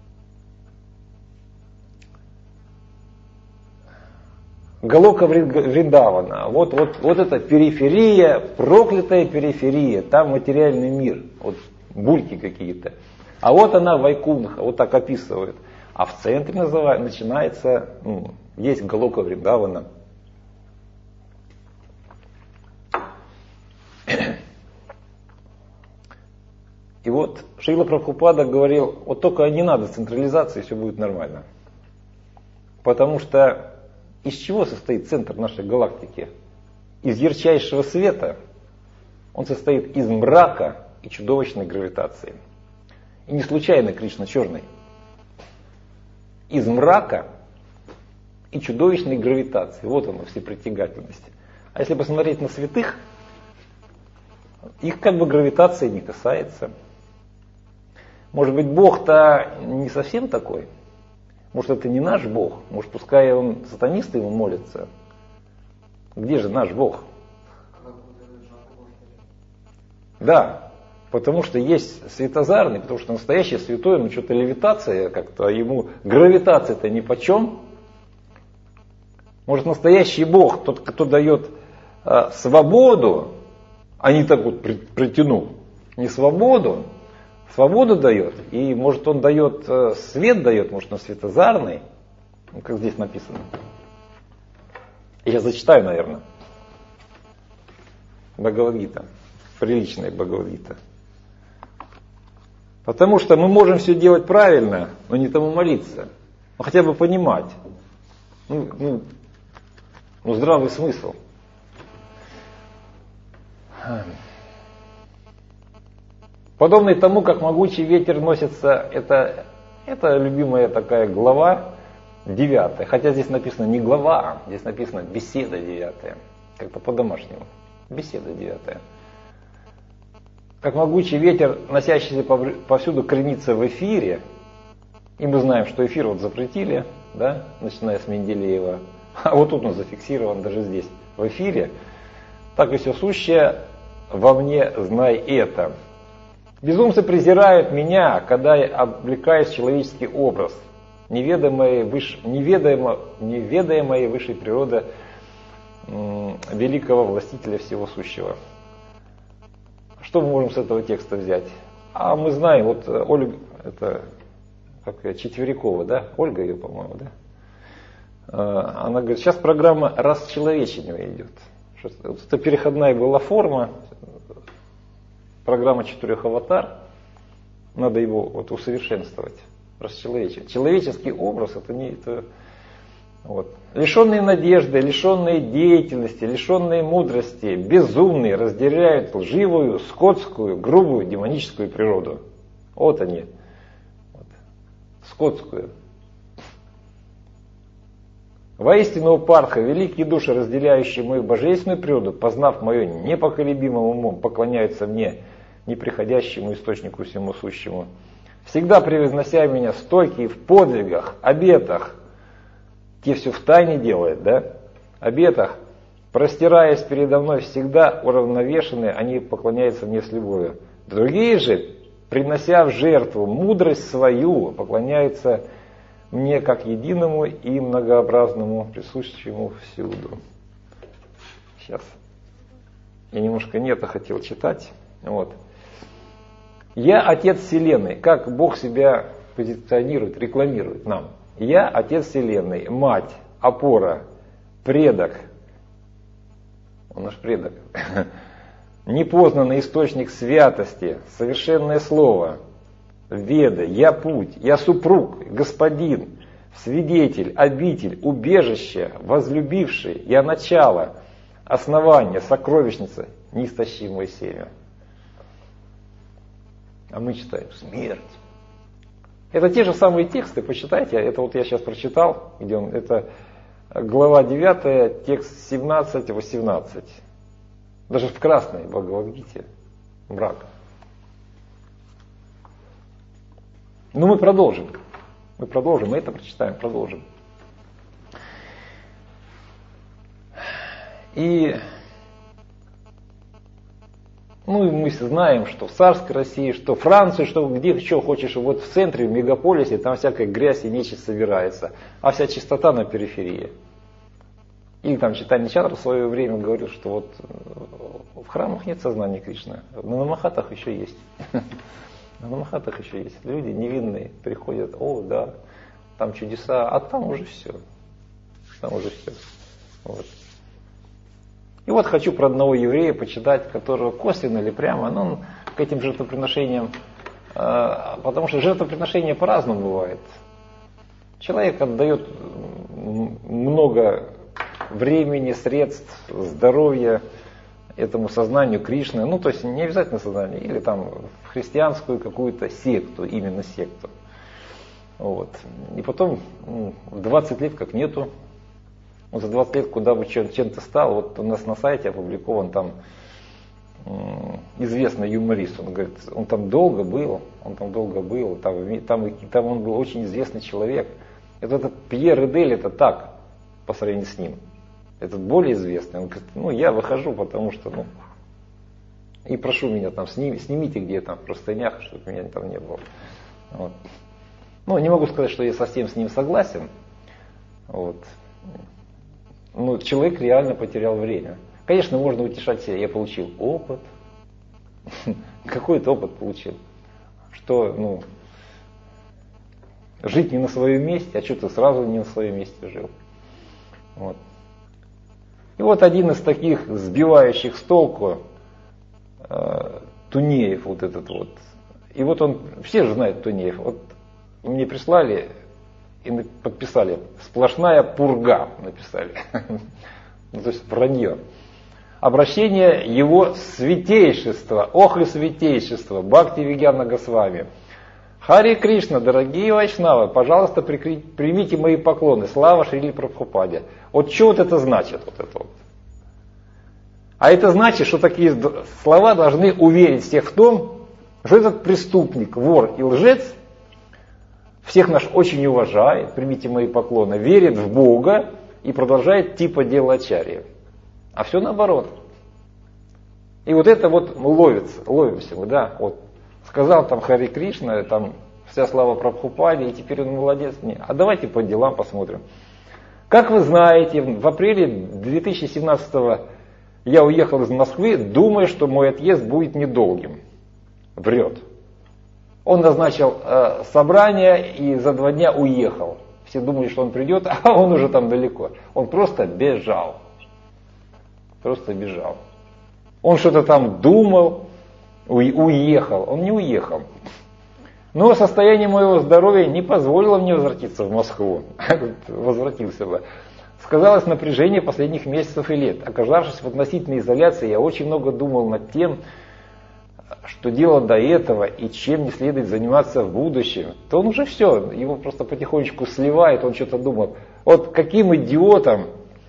[SPEAKER 1] Галока Вриндавана, вот, вот, вот эта периферия, проклятая периферия, там материальный мир, вот бульки какие-то. А вот она Вайкунха, вот так описывает. А в центре называют, начинается, ну, есть Галока Вриндавана. И вот Шрила Прабхупада говорил, вот только не надо централизации, все будет нормально. Потому что из чего состоит центр нашей галактики? Из ярчайшего света. Он состоит из мрака и чудовищной гравитации. И не случайно Кришна черный. Из мрака и чудовищной гравитации. Вот оно, всепритягательность. А если посмотреть на святых, их как бы гравитация не касается. Может быть, Бог-то не совсем такой. Может, это не наш Бог. Может, пускай он, сатанисты ему молятся. Где же наш Бог? Да, потому что есть светозарный, потому что настоящий святой, ну что-то левитация как-то, ему гравитация-то нипочем. Может, настоящий Бог, тот, кто дает э, свободу, а не так вот притянул, не свободу, свободу дает, и может он дает, свет дает, может он светозарный, ну, как здесь написано. Я зачитаю, наверное. Бхагавад-гита, приличная Бхагавад-гита. Потому что мы можем все делать правильно, но не тому молиться. Ну хотя бы понимать. Ну, ну, ну здравый смысл. Подобный тому, как могучий ветер носится, это, это любимая такая глава девятая. Хотя здесь написано не глава, здесь написано беседа девятая. Как-то по-домашнему. Беседа девятая. Как могучий ветер, носящийся повсюду, кренится в эфире. И мы знаем, что эфир вот запретили, да, начиная с Менделеева. А вот тут он зафиксирован даже здесь, в эфире. Так и все сущее во мне, знай это. Безумцы презирают меня, когда я облекаюсь в человеческий образ, неведомой выш... неведомо... неведомой высшей природы м- великого властителя всего сущего. Что мы можем с этого текста взять? А мы знаем, вот Ольга, это как Четверякова, да? Ольга ее, по-моему, да? Она говорит, сейчас программа расчеловечения идет. Вот это переходная была форма. Программа четырех аватар, надо его вот усовершенствовать, расчеловечить. Человеческий образ, это не это, вот. Лишенные надежды, лишенные деятельности, лишенные мудрости, безумные разделяют лживую, скотскую, грубую, демоническую природу. Вот они, вот. Скотскую. Воистину, у Парха, великие души, разделяющие мою божественную природу, познав мое непоколебимым умом, поклоняются мне, неприходящему источнику всему сущему, всегда превознося меня стойкие в подвигах, обетах, те все в тайне делают, да, обетах, простираясь передо мной всегда уравновешенные, они поклоняются мне с любовью. Другие же, принося в жертву мудрость свою, поклоняются мне как единому и многообразному, присущему всюду. Сейчас. Я немножко не это хотел читать. Вот. Я Отец Вселенной. Как Бог себя позиционирует, рекламирует нам. Я Отец Вселенной, Мать, опора, предок. Он наш предок. Непознанный источник святости, совершенное слово. Веда, я путь, я супруг, господин, свидетель, обитель, убежище, возлюбивший, я начало, основание, сокровищница, неистощимое семя. А мы читаем смерть. Это те же самые тексты, почитайте, это вот я сейчас прочитал, где он, это глава девятая, текст семнадцать-восемнадцать. Даже в красной Бхагавад-гите мрак. Ну мы продолжим. Мы продолжим, мы это прочитаем, продолжим. И Ну и мы знаем, что в царской России, что в Франции, что где что хочешь, вот в центре, в мегаполисе, там всякая грязь и нечисть собирается, а вся чистота на периферии. Или там Чайтанья Чаритамриту в свое время говорил, что вот в храмах нет сознания Кришны, на намахатах еще есть. На намахатах еще есть. Люди невинные приходят, о, да, там чудеса, а там уже все. Там уже все. Вот. И вот хочу про одного еврея почитать, которого косвенно или прямо, но к этим жертвоприношениям, потому что жертвоприношения по-разному бывает. Человек отдает много времени, средств, здоровья этому сознанию Кришны, ну то есть не обязательно сознание, или там в христианскую какую-то секту, именно секту. Вот. И потом в двадцать лет как нету. Вот за двадцать лет куда бы чем-то стал, вот у нас на сайте опубликован там известный юморист, он говорит, он там долго был, он там долго был, там, там, там он был очень известный человек. И вот этот Пьер Эдель, это так, по сравнению с ним. Этот более известный. Он говорит, ну я выхожу, потому что, ну, и прошу меня там, сним, снимите где-то в простынях, чтобы меня там не было. Вот. Ну, не могу сказать, что я совсем с ним согласен. Вот. Ну, человек реально потерял время. Конечно, можно утешать себя, я получил опыт. Какой-то опыт получил. Что, ну, жить не на своем месте, а что ты сразу не на своем месте жил. Вот. И вот один из таких сбивающих с толку э, Тунеев, вот этот вот. И вот он, все же знают Тунеев. Вот мне прислали и подписали, сплошная пурга написали. Ну, то есть вранье. Обращение его святейшества, ох и святейшества, Бхактивигьяна Госвами. Хари Кришна, дорогие вайшнавы, пожалуйста, примите мои поклоны. Слава Шриле Прабхупаде. Вот что вот это значит? Вот это вот? А это значит, что такие слова должны уверить всех в том, что этот преступник, вор и лжец всех нас очень уважает, примите мои поклоны, верит в Бога и продолжает типа дело ачарьи. А все наоборот. И вот это вот ловится, ловимся мы, да, вот. Сказал там Хари Кришна, там вся слава Прабхупаде, и теперь он молодец. Не. А давайте по делам посмотрим. Как вы знаете, в апреле две тысячи семнадцатого я уехал из Москвы, думая, что мой отъезд будет недолгим. Врет. Он назначил э, собрание и за два дня уехал. Все думали, что он придет, а он уже там далеко. Он просто бежал. Просто бежал. Он что-то там думал, уехал. Он не уехал. Но состояние моего здоровья не позволило мне возвратиться в Москву. Возвратился бы. Сказалось напряжение последних месяцев и лет. Оказавшись в относительной изоляции, я очень много думал над тем, что делал до этого и чем не следует заниматься в будущем. То он уже все, его просто потихонечку сливает, он что-то думал. Вот каким идиотом,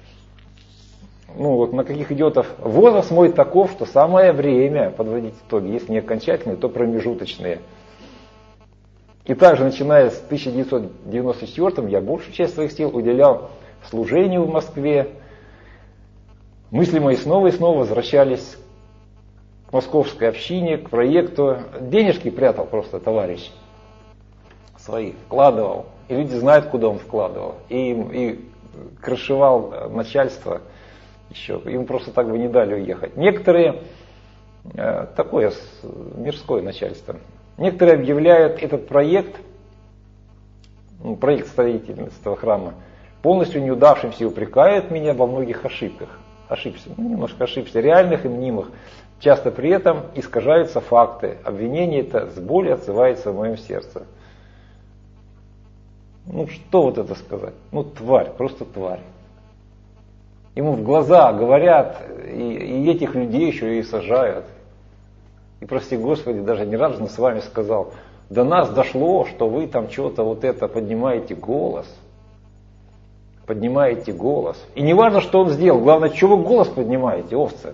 [SPEAKER 1] ну вот на каких идиотов, возраст мой таков, что самое время подводить итоги, если не окончательные, то промежуточные. И также, начиная с тысяча девятьсот девяносто четвёртого, я большую часть своих сил уделял служению в Москве. Мысли мои снова и снова возвращались к московской общине, к проекту. Денежки прятал просто товарищ свои, вкладывал. И люди знают, куда он вкладывал. И, и крышевал начальство еще. Им просто так бы не дали уехать. Некоторые, э, такое мирское начальство, некоторые объявляют этот проект, ну, проект строительства храма, полностью неудавшимся и упрекают меня во многих ошибках. Ошибся, ну, немножко ошибся, реальных и мнимых. Часто при этом искажаются факты. Обвинение это с болью отзывается в моем сердце. Ну что вот это сказать? Ну тварь, просто тварь. Ему в глаза говорят, и, и этих людей еще и сажают. И прости Господи, даже не раз с вами сказал, до нас дошло, что вы там что-то вот это поднимаете голос. Поднимаете голос. И не важно, что он сделал, главное, что вы голос поднимаете, овцы.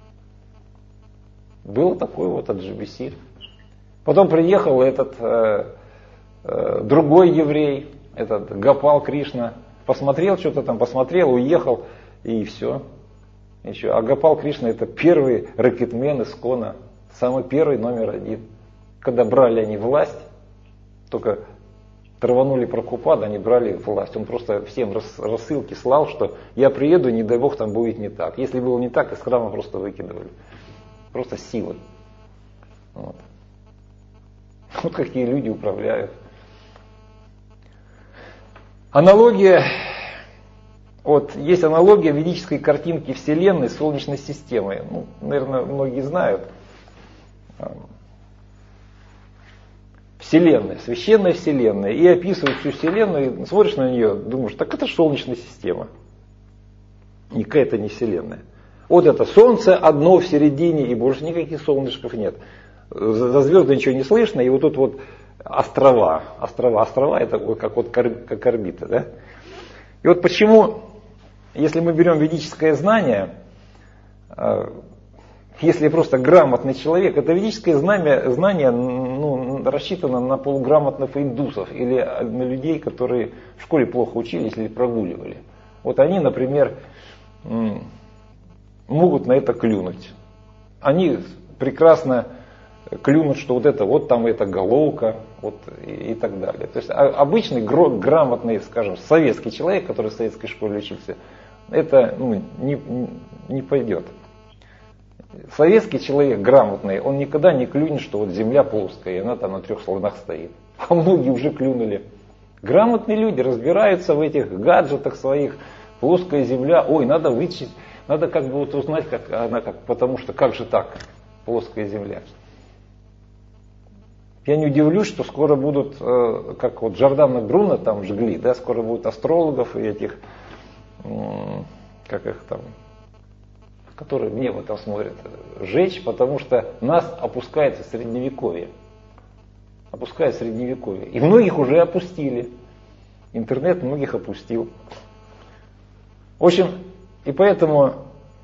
[SPEAKER 1] Был такой вот от джи би си. Потом приехал этот э, э, другой еврей, этот Гопал Кришна, посмотрел что-то там, посмотрел, уехал, и все. Еще. А Гопал Кришна это первый рэкетмен ИСККОНа Самый первый, номер один. Когда брали они власть, только траванули Прабхупада, они брали власть. Он просто всем рассылки слал, что я приеду, не дай бог, там будет не так. Если было не так, из храма просто выкидывали. Просто силой. Вот. Вот какие люди управляют. Аналогия, вот есть аналогия ведической картинки Вселенной с Солнечной системой. Ну, наверное, многие знают. Вселенная, священная Вселенная. И описывают всю Вселенную, и смотришь на нее, думаешь, так это же Солнечная система. Никакая это не Вселенная. Вот это Солнце одно в середине, и больше никаких солнышков нет. За звезды ничего не слышно, и вот тут вот острова. Острова, острова это как, вот, как орбита. Да? И вот почему, если мы берем ведическое знание, если просто грамотный человек, это ведическое знание, знание ну, рассчитано на полуграмотных индусов или на людей, которые в школе плохо учились или прогуливали. Вот они, например, могут на это клюнуть. Они прекрасно клюнут, что вот это, вот там эта головка, вот и, и так далее. То есть обычный грамотный, скажем, советский человек, который в советской школе учился, это ну, не, не пойдет. Советский человек грамотный, он никогда не клюнет, что вот земля плоская, и она там на трех слонах стоит. А многие уже клюнули. Грамотные люди разбираются в этих гаджетах своих, плоская земля, ой, надо вычесть, надо как бы вот узнать, как она, как, потому что как же так, плоская земля. Я не удивлюсь, что скоро будут, э, как вот Джордано Бруно там жгли, да, скоро будут астрологов и этих, э, как их там, которые в небо там смотрят, жечь, потому что нас опускает в средневековье. Опускает в средневековье. И многих уже опустили. Интернет многих опустил. В общем, и поэтому,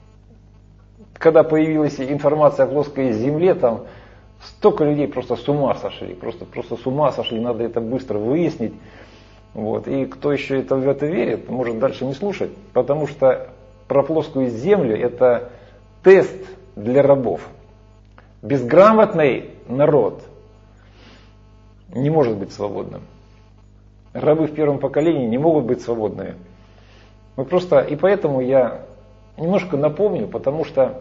[SPEAKER 1] когда появилась информация о плоской земле, там столько людей просто с ума сошли. Просто, просто с ума сошли, надо это быстро выяснить. Вот. И кто еще это, в это верит, может дальше не слушать, потому что про плоскую землю это тест для рабов. Безграмотный народ не может быть свободным. Рабы в первом поколении не могут быть свободными. Мы просто, и поэтому я немножко напомню, потому что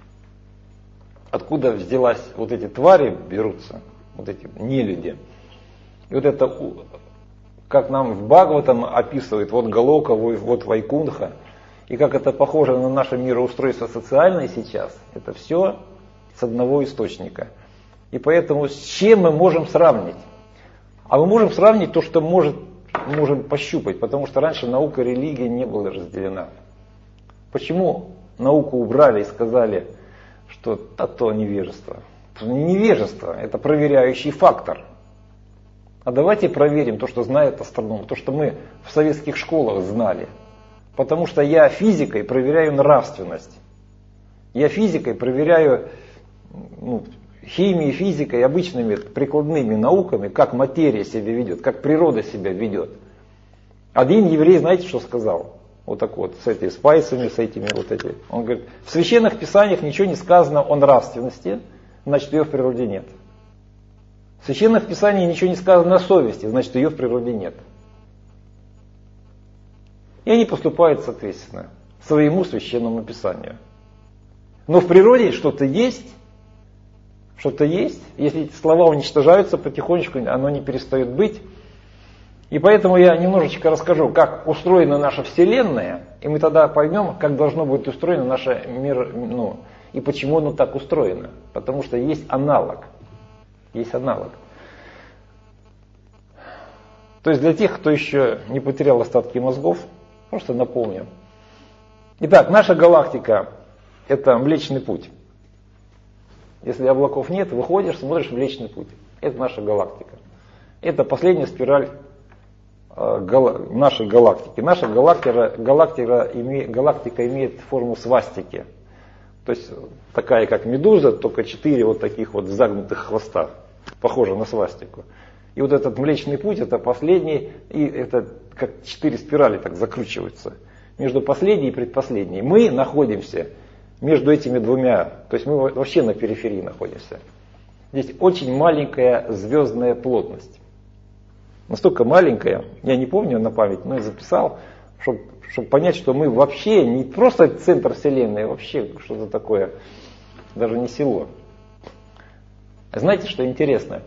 [SPEAKER 1] откуда взялась вот эти твари берутся, вот эти нелюди. И вот это, как нам в Бхагаватам описывает, вот Галока, вот Вайкунха, и как это похоже на наше мироустройство социальное сейчас, это все с одного источника. И поэтому с чем мы можем сравнить? А мы можем сравнить то, что может, можем пощупать, потому что раньше наука и религия не была разделена. Почему науку убрали и сказали, что а то невежество? Это не невежество, это проверяющий фактор. А давайте проверим то, что знает астроном, то, что мы в советских школах знали. Потому что я физикой проверяю нравственность. Я физикой проверяю ну, химией, физикой, обычными прикладными науками, как материя себя ведет, как природа себя ведет. Один еврей, знаете, что сказал? Вот так вот, с этими спайсами, с этими вот этими. Он говорит, в священных писаниях ничего не сказано о нравственности, значит ее в природе нет. В священных писаниях ничего не сказано о совести, значит ее в природе нет. И они поступают соответственно своему священному писанию. Но в природе что-то есть, что-то есть. Если эти слова уничтожаются потихонечку, оно не перестает быть. И поэтому я немножечко расскажу, как устроена наша Вселенная, и мы тогда поймем, как должно быть устроено наше мир, ну, и почему оно так устроено. Потому что есть аналог. Есть аналог. То есть для тех, кто еще не потерял остатки мозгов, просто напомню. Итак, наша галактика – это Млечный Путь. Если облаков нет, выходишь, смотришь Млечный Путь. Это наша галактика. Это последняя спираль э, гала, нашей галактики. Наша галактика, галактика, име, галактика имеет форму свастики. То есть такая, как медуза, только четыре вот таких вот загнутых хвоста. Похоже на свастику. И вот этот Млечный Путь, это последний, и это как четыре спирали так закручиваются. Между последней и предпоследней. Мы находимся между этими двумя, то есть мы вообще на периферии находимся. Здесь очень маленькая звездная плотность. Настолько маленькая, я не помню на память, но я записал, чтобы, чтобы понять, что мы вообще не просто центр Вселенной, а вообще что-то такое, даже не село. Знаете, что интересно?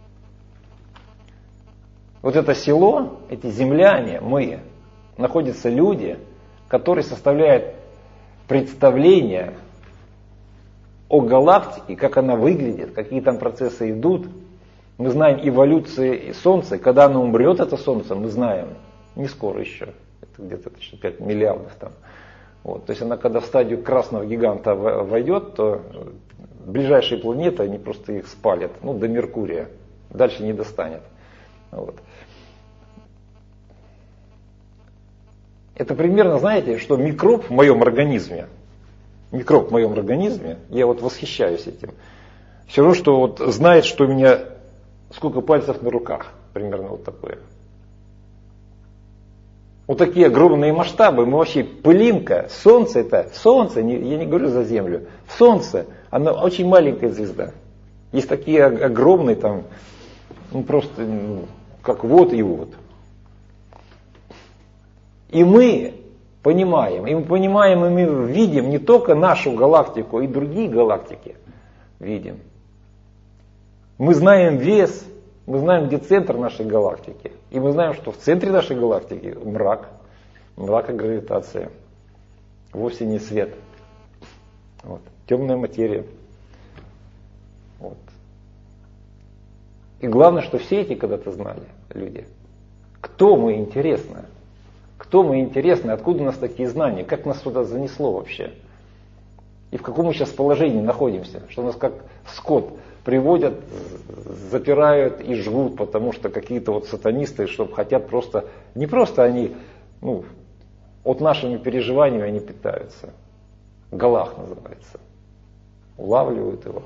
[SPEAKER 1] Вот это село, эти земляне, мы, находятся люди, которые составляют представление о галактике, как она выглядит, какие там процессы идут. Мы знаем эволюции Солнца, когда оно умрет, это Солнце, мы знаем, не скоро еще, это где-то пять миллиардов там. Вот. То есть она когда в стадию красного гиганта войдет, то ближайшие планеты, они просто их спалят, ну до Меркурия, дальше не достанет. Вот. Это примерно, знаете, что микроб в моем организме, микроб в моем организме, я вот восхищаюсь этим, все равно, что вот знает, что у меня сколько пальцев на руках, примерно вот такое. Вот такие огромные масштабы, мы вообще пылинка, Солнце это, Солнце, я не говорю за Землю, Солнце, оно очень маленькая звезда. Есть такие огромные там, ну просто, ну, как вот и вот. И мы понимаем, и мы понимаем, и мы видим не только нашу галактику, и другие галактики видим. Мы знаем вес, мы знаем, где центр нашей галактики. И мы знаем, что в центре нашей галактики мрак, мрак и гравитация. Вовсе не свет. Вот. Темная материя. Вот. И главное, что все эти когда-то знали люди. Кто мы, интересно? Кто мы, интересно? Откуда у нас такие знания? Как нас сюда занесло вообще? И в каком мы сейчас положении находимся? Что нас как скот приводят, запирают и жгут, потому что какие-то вот сатанисты, чтобы хотят просто, не просто они, ну, от нашими переживаниями они питаются. Галах называется. Улавливают его.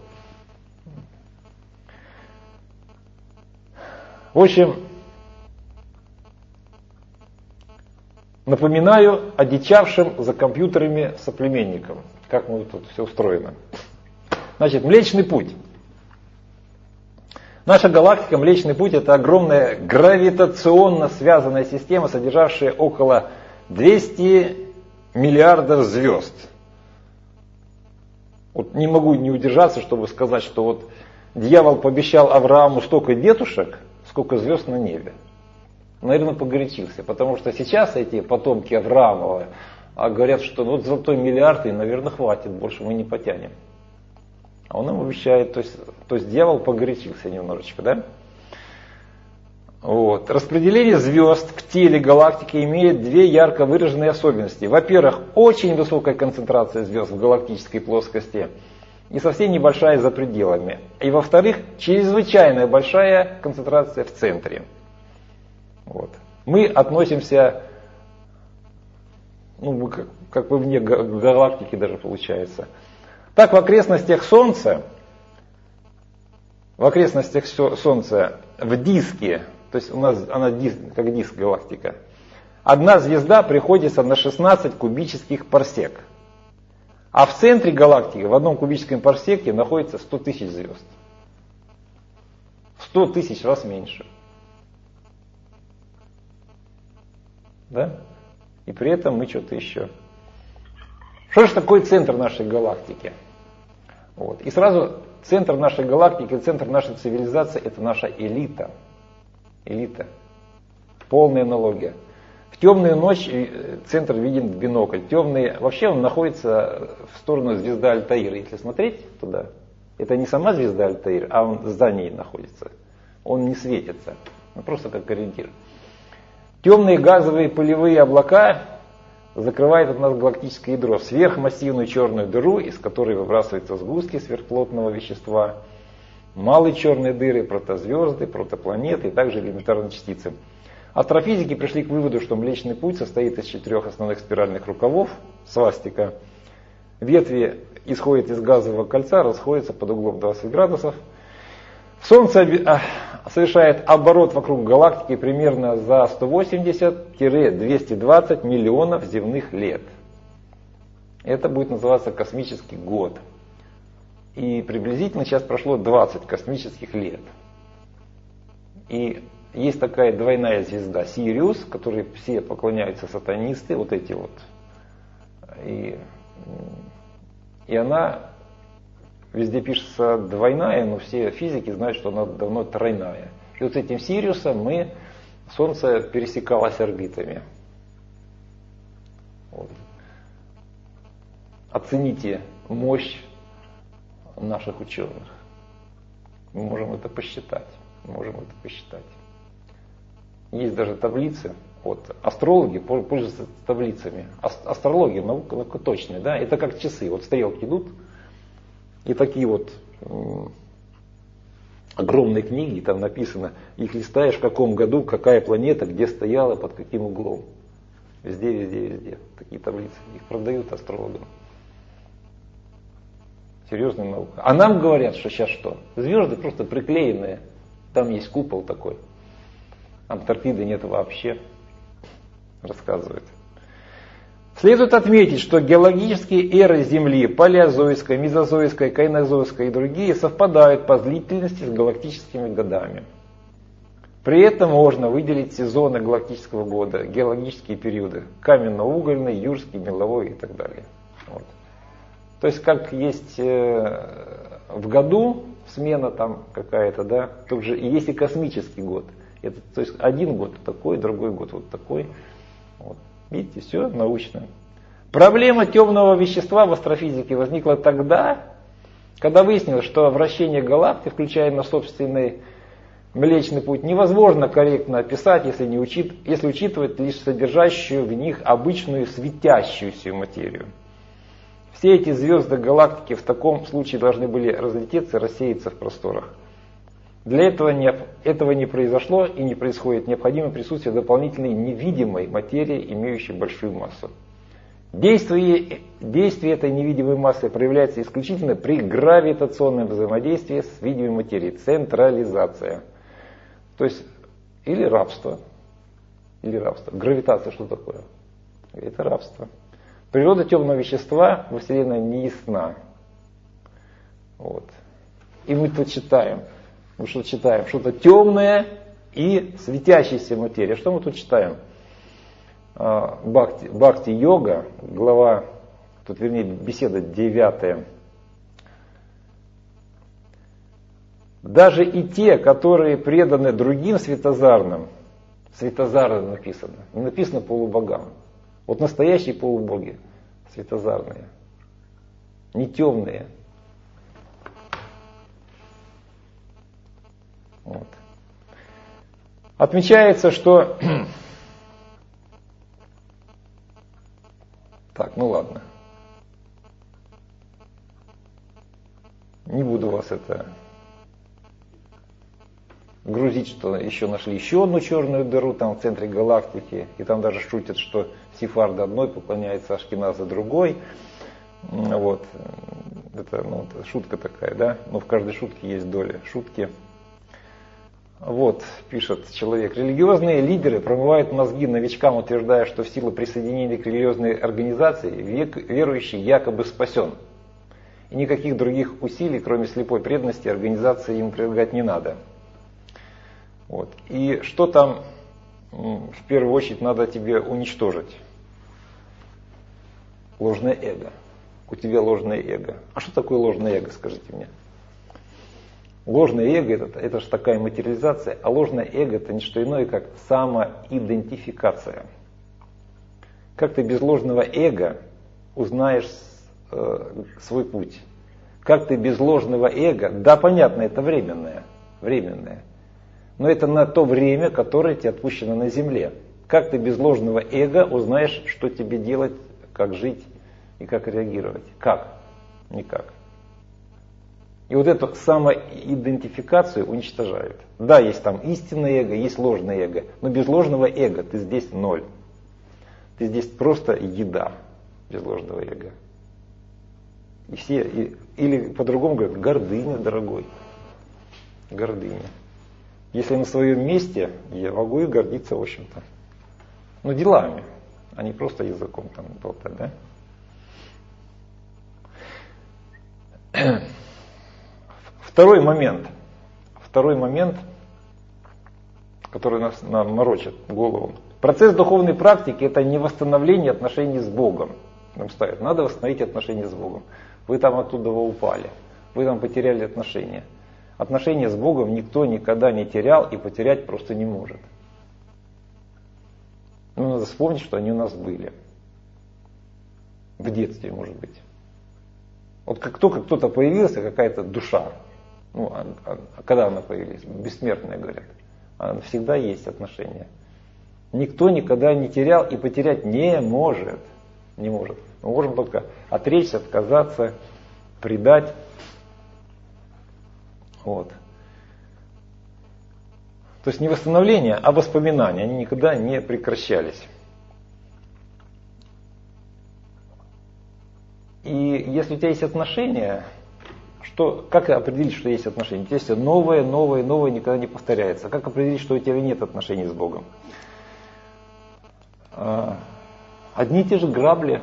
[SPEAKER 1] В общем, напоминаю одичавшим за компьютерами соплеменникам, как мы тут все устроено. Значит, Млечный Путь. Наша галактика, Млечный Путь, это огромная гравитационно связанная система, содержавшая около двухсот миллиардов звезд. Вот не могу не удержаться, чтобы сказать, что вот дьявол пообещал Аврааму столько детушек, сколько звезд на небе. Наверное, погорячился, потому что сейчас эти потомки Авраамова говорят, что вот золотой миллиард, и, наверное, хватит, больше мы не потянем. А он нам обещает, то есть, то есть дьявол погорячился немножечко, да? Вот. Распределение звезд в теле галактики имеет две ярко выраженные особенности. Во-первых, очень высокая концентрация звезд в галактической плоскости и совсем небольшая за пределами. И во-вторых, чрезвычайно большая концентрация в центре. Вот. Мы относимся, ну, как, как бы вне галактики даже получается. Так, в окрестностях Солнца, в окрестностях Солнца, в диске, то есть у нас она диск, как диск галактика, одна звезда приходится на шестнадцать кубических парсек. А в центре галактики, в одном кубическом парсеке, находится сто тысяч звезд. сто тысяч раз меньше. Да? И при этом мы что-то еще. Что же такое центр нашей галактики? Вот. И сразу центр нашей галактики, центр нашей цивилизации — это наша элита. Элита. Полная аналогия. В темную ночь центр виден в бинокль. Темный, вообще он находится в сторону звезды Альтаир. Если смотреть туда, это не сама звезда Альтаир, а он за ней находится. Он не светится. Он просто как ориентир. Темные газовые пылевые облака закрывает от нас галактическое ядро, сверхмассивную черную дыру, из которой выбрасываются сгустки сверхплотного вещества, малые черные дыры, протозвезды, протопланеты и также элементарные частицы. Астрофизики пришли к выводу, что Млечный Путь состоит из четырех основных спиральных рукавов, свастика. Ветви исходят из газового кольца, расходятся под углом двадцать градусов. Солнце совершает оборот вокруг галактики примерно за сто восемьдесят - двести двадцать миллионов земных лет. Это будет называться космический год. И приблизительно сейчас прошло двадцать космических лет. И есть такая двойная звезда Сириус, которой все поклоняются сатанисты, вот эти вот. И, и она везде пишется двойная, но все физики знают, что она давно тройная. И вот с этим Сириусом мы, Солнце пересекалось орбитами. Вот. Оцените мощь наших ученых. Мы можем это посчитать. Мы можем это посчитать. Есть даже таблицы. Вот, астрологи пользуются таблицами. Астрология наука, наука точная, да? Это как часы. Вот стрелки идут, и такие вот м- огромные книги, там написано, их листаешь, в каком году, какая планета, где стояла, под каким углом. Везде, везде, везде. Такие таблицы. Их продают астрологам. Серьезная наука. А нам говорят, что сейчас что? Звезды просто приклеенные. Там есть купол такой. Антарктиды нет вообще. Рассказывают. Следует отметить, что геологические эры Земли, палеозойская, мезозойская, кайнозойская и другие совпадают по длительности с галактическими годами. При этом можно выделить сезоны галактического года, геологические периоды, каменно-угольный, юрский, меловой и так далее. Вот. То есть как есть в году смена там какая-то, да, тут же и есть и космический год. Это, то есть один год такой, другой год вот такой. Вот. Видите, все научно. Проблема темного вещества в астрофизике возникла тогда, когда выяснилось, что вращение галактик, включая на собственный Млечный Путь, невозможно корректно описать, если, не учит, если учитывать лишь содержащую в них обычную светящуюся материю. Все эти звезды галактики в таком случае должны были разлететься и рассеяться в просторах. Для этого не, этого не произошло и не происходит. Необходимо присутствие дополнительной невидимой материи, имеющей большую массу. Действие, действие этой невидимой массы проявляется исключительно при гравитационном взаимодействии с видимой материей. Централизация. То есть или рабство, или рабство. Гравитация что такое? Это рабство. Природа темного вещества во Вселенной не ясна. Вот. И мы тут читаем. Мы что читаем? Что-то темное и светящаяся материя. Что мы тут читаем? Бхакти, Бхакти-йога, глава, тут вернее беседа девятая. Даже и те, которые преданы другим светозарным, светозарным написано, не написано полубогам. Вот настоящие полубоги, светозарные, не темные. Вот. Отмечается, что... Так, ну ладно. Не буду вас это грузить, что еще нашли еще одну черную дыру там в центре галактики. И там даже шутят, что Сефарды одной поклоняется, Ашкеназы другой. Вот. Это, ну, это шутка такая, да? Но в каждой шутке есть доля шутки. Вот, пишет человек, религиозные лидеры промывают мозги новичкам, утверждая, что в силу присоединения к религиозной организации век, верующий якобы спасен. И никаких других усилий, кроме слепой преданности, организации ему прилагать не надо. Вот. И что там в первую очередь надо тебе уничтожить? Ложное эго. У тебя ложное эго. А что такое ложное эго, скажите мне? Ложное эго это, это же такая материализация, а ложное эго это не что иное, как самоидентификация. Как ты без ложного эго узнаешь э, свой путь? Как ты без ложного эго, да понятно, это временное, временное, но это на то время, которое тебе отпущено на земле. Как ты без ложного эго узнаешь, что тебе делать, как жить и как реагировать? Как? Никак. И вот эту самоидентификацию уничтожают. Да, есть там истинное эго, есть ложное эго, но без ложного эго ты здесь ноль. Ты здесь просто еда без ложного эго. И все, и, или по-другому говорят, гордыня, дорогой. Гордыня. Если на своем месте, я могу и гордиться, в общем-то. Но делами, а не просто языком там болтать, да? Второй момент. Второй момент, который нас, нам морочит голову. Процесс духовной практики – это не восстановление отношений с Богом. Нам ставят, надо восстановить отношения с Богом. Вы там оттуда вы упали, вы там потеряли отношения. Отношения с Богом никто никогда не терял и потерять просто не может. Ну, надо вспомнить, что они у нас были. В детстве, может быть. Вот как только кто-то появился, какая-то душа, ну, а, а, а когда она появилась? Бессмертная, говорят. Она всегда есть отношения. Никто никогда не терял и потерять не может. Не может. Мы можем только отречься, отказаться, предать. Вот. То есть не восстановление, а воспоминания. Они никогда не прекращались. И если у тебя есть отношения, что, как определить, что есть отношения? У тебя есть новое, новое, новое никогда не повторяется. Как определить, что у тебя нет отношений с Богом? Одни и те же грабли.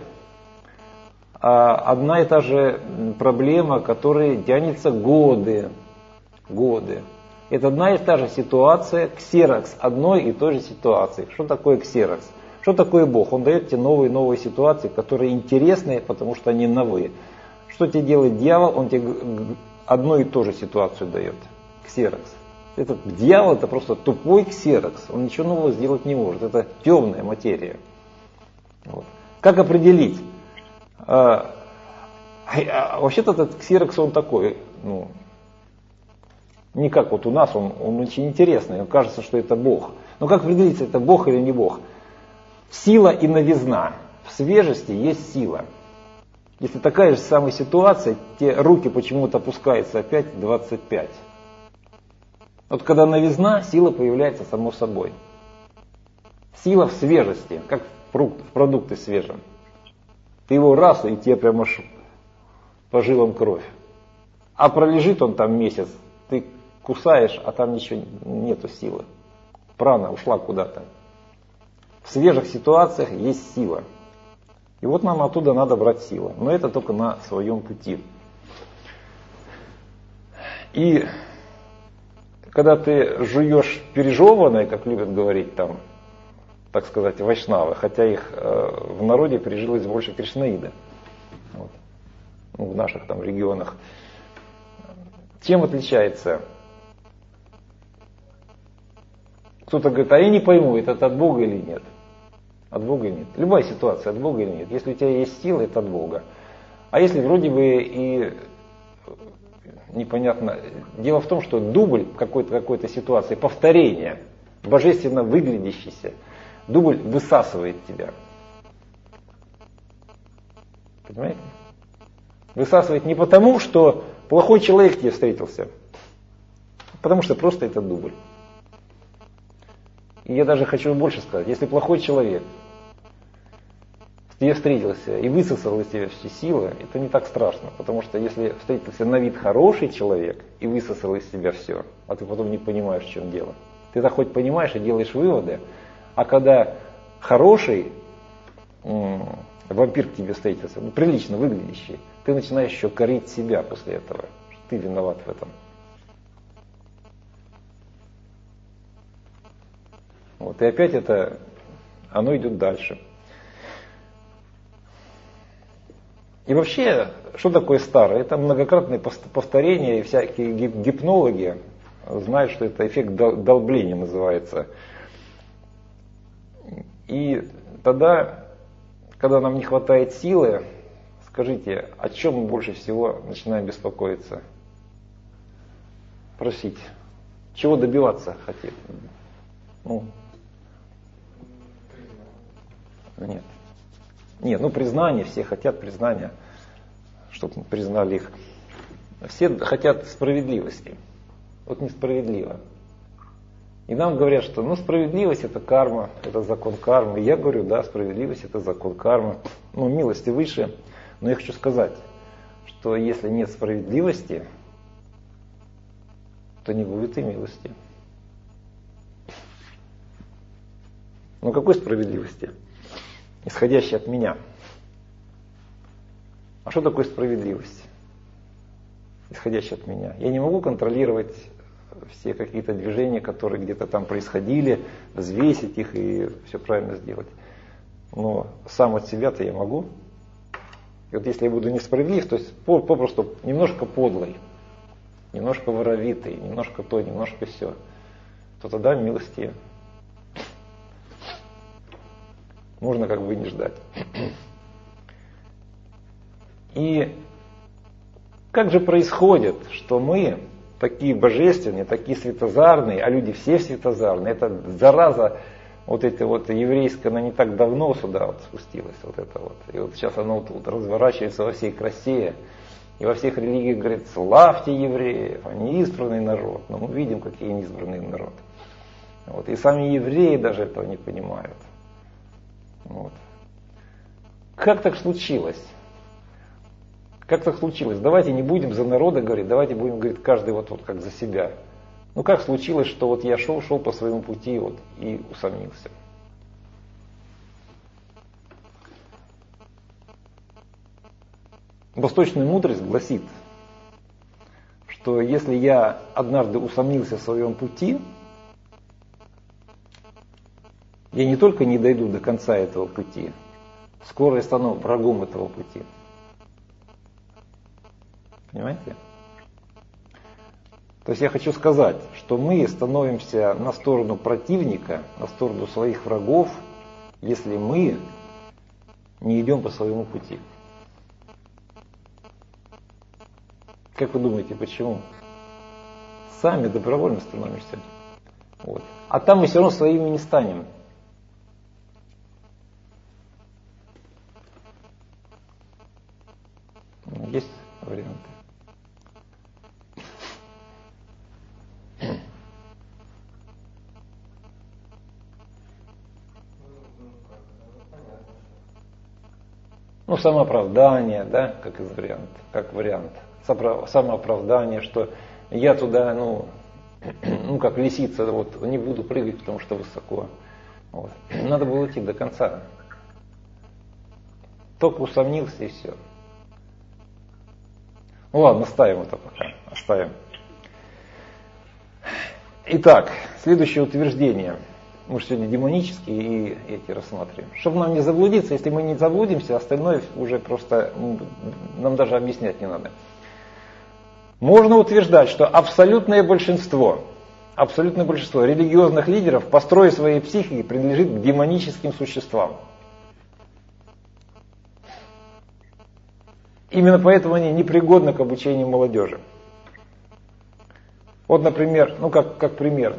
[SPEAKER 1] Одна и та же проблема, которая тянется годы. Годы. Это одна и та же ситуация, ксерокс одной и той же ситуации. Что такое ксерокс? Что такое Бог? Он дает тебе новые и новые ситуации, которые интересные, потому что они новые. Что тебе делает дьявол? Он тебе одну и ту же ситуацию дает. Ксерокс. Этот дьявол это просто тупой ксерокс. Он ничего нового сделать не может. Это темная материя. Вот. Как определить? А, а, вообще-то этот ксерокс он такой, ну, не как вот у нас, он, он очень интересный. Он кажется, что это Бог. Но как определить, это Бог или не Бог? Сила и новизна. В свежести есть сила. Если такая же самая ситуация, те руки почему-то опускаются опять двадцать пять. Вот когда новизна, сила появляется само собой. Сила в свежести, как в продукты свежем. Ты его раз, и тебе прямо по жилам кровь. А пролежит он там месяц, ты кусаешь, а там ничего нету силы. Прана ушла куда-то. В свежих ситуациях есть сила. И вот нам оттуда надо брать силу. Но это только на своем пути. И когда ты жуешь пережеванное, как любят говорить там, так сказать, вайшнавы, хотя их э, в народе пережилось больше кришнаида. Вот. Ну, в наших там регионах. Чем отличается? Кто-то говорит, а я не пойму, это от Бога или нет. От Бога или нет. Любая ситуация от Бога или нет. Если у тебя есть сила, это от Бога. А если вроде бы и непонятно. Дело в том, что дубль какой-то какой-то ситуации, повторение, божественно выглядящийся, дубль высасывает тебя. Понимаете? Высасывает не потому, что плохой человек тебе встретился, а потому что просто это дубль. И я даже хочу больше сказать, если плохой человек тебе встретился и высосал из тебя все силы, это не так страшно, потому что если встретился на вид хороший человек и высосал из себя все, а ты потом не понимаешь, в чем дело. Ты-то хоть понимаешь и делаешь выводы, а когда хороший м- вампир к тебе встретился, ну, прилично выглядящий, ты начинаешь еще корить себя после этого, что ты виноват в этом. Вот, и опять это, оно идет дальше. И вообще, что такое старое? Это многократные повторения, и всякие гипнологи знают, что это эффект долбления называется. И тогда, когда нам не хватает силы, скажите, о чем мы больше всего начинаем беспокоиться? Просить. Чего добиваться хотим? Ну, нет. Нет, ну признание, все хотят признания, чтобы признали их. Все хотят справедливости. Вот несправедливо. И нам говорят, что ну справедливость это карма, это закон кармы. И я говорю, да, справедливость это закон кармы. Ну, милости выше. Но я хочу сказать, что если нет справедливости, то не будет и милости. Но какой справедливости? Исходящей от меня. А что такое справедливость? исходящие от меня. Я не могу контролировать все какие-то движения, которые где-то там происходили, взвесить их и все правильно сделать. Но сам от себя-то я могу. И вот если я буду несправедлив, то есть попросту немножко подлый, немножко воровитый, немножко то, немножко все, то тогда милости можно как бы не ждать. И как же происходит, что мы такие божественные, такие светозарные, а люди все светозарные, это зараза вот эта вот еврейская, она не так давно сюда вот спустилась, вот это вот. И вот сейчас оно вот, вот разворачивается во всей красе. И во всех религиях говорит: славьте евреев, они избранный народ. Но мы видим, какие они избранный народ. Вот. И сами евреи даже этого не понимают. Вот. Как так случилось? Как так случилось? Давайте не будем за народа говорить, давайте будем говорить каждый вот, вот как за себя. Ну как случилось, что вот я шел, шел по своему пути вот, и усомнился? Восточная мудрость гласит, что если я однажды усомнился в своем пути, я не только не дойду до конца этого пути, скоро я стану врагом этого пути. Понимаете? То есть я хочу сказать, что мы становимся на сторону противника, на сторону своих врагов, если мы не идем по своему пути. Как вы думаете, почему? Сами добровольно становимся. Вот. А там мы все равно своими не станем. Есть варианты? Ну, самооправдание, да, как из варианта, как вариант. Самооправдание, что я туда, ну, ну как лисица, вот, не буду прыгать, потому что высоко. Вот. Надо было идти до конца. Только усомнился и все. Ну ладно, оставим это пока, оставим. Итак, следующее утверждение. Мы же сегодня демонические и эти рассматриваем. Чтобы нам не заблудиться, если мы не заблудимся, остальное уже просто нам даже объяснять не надо. Можно утверждать, что абсолютное большинство, абсолютное большинство религиозных лидеров по строю своей психики принадлежит к демоническим существам. Именно поэтому они непригодны к обучению молодежи. Вот, например, ну как, как пример,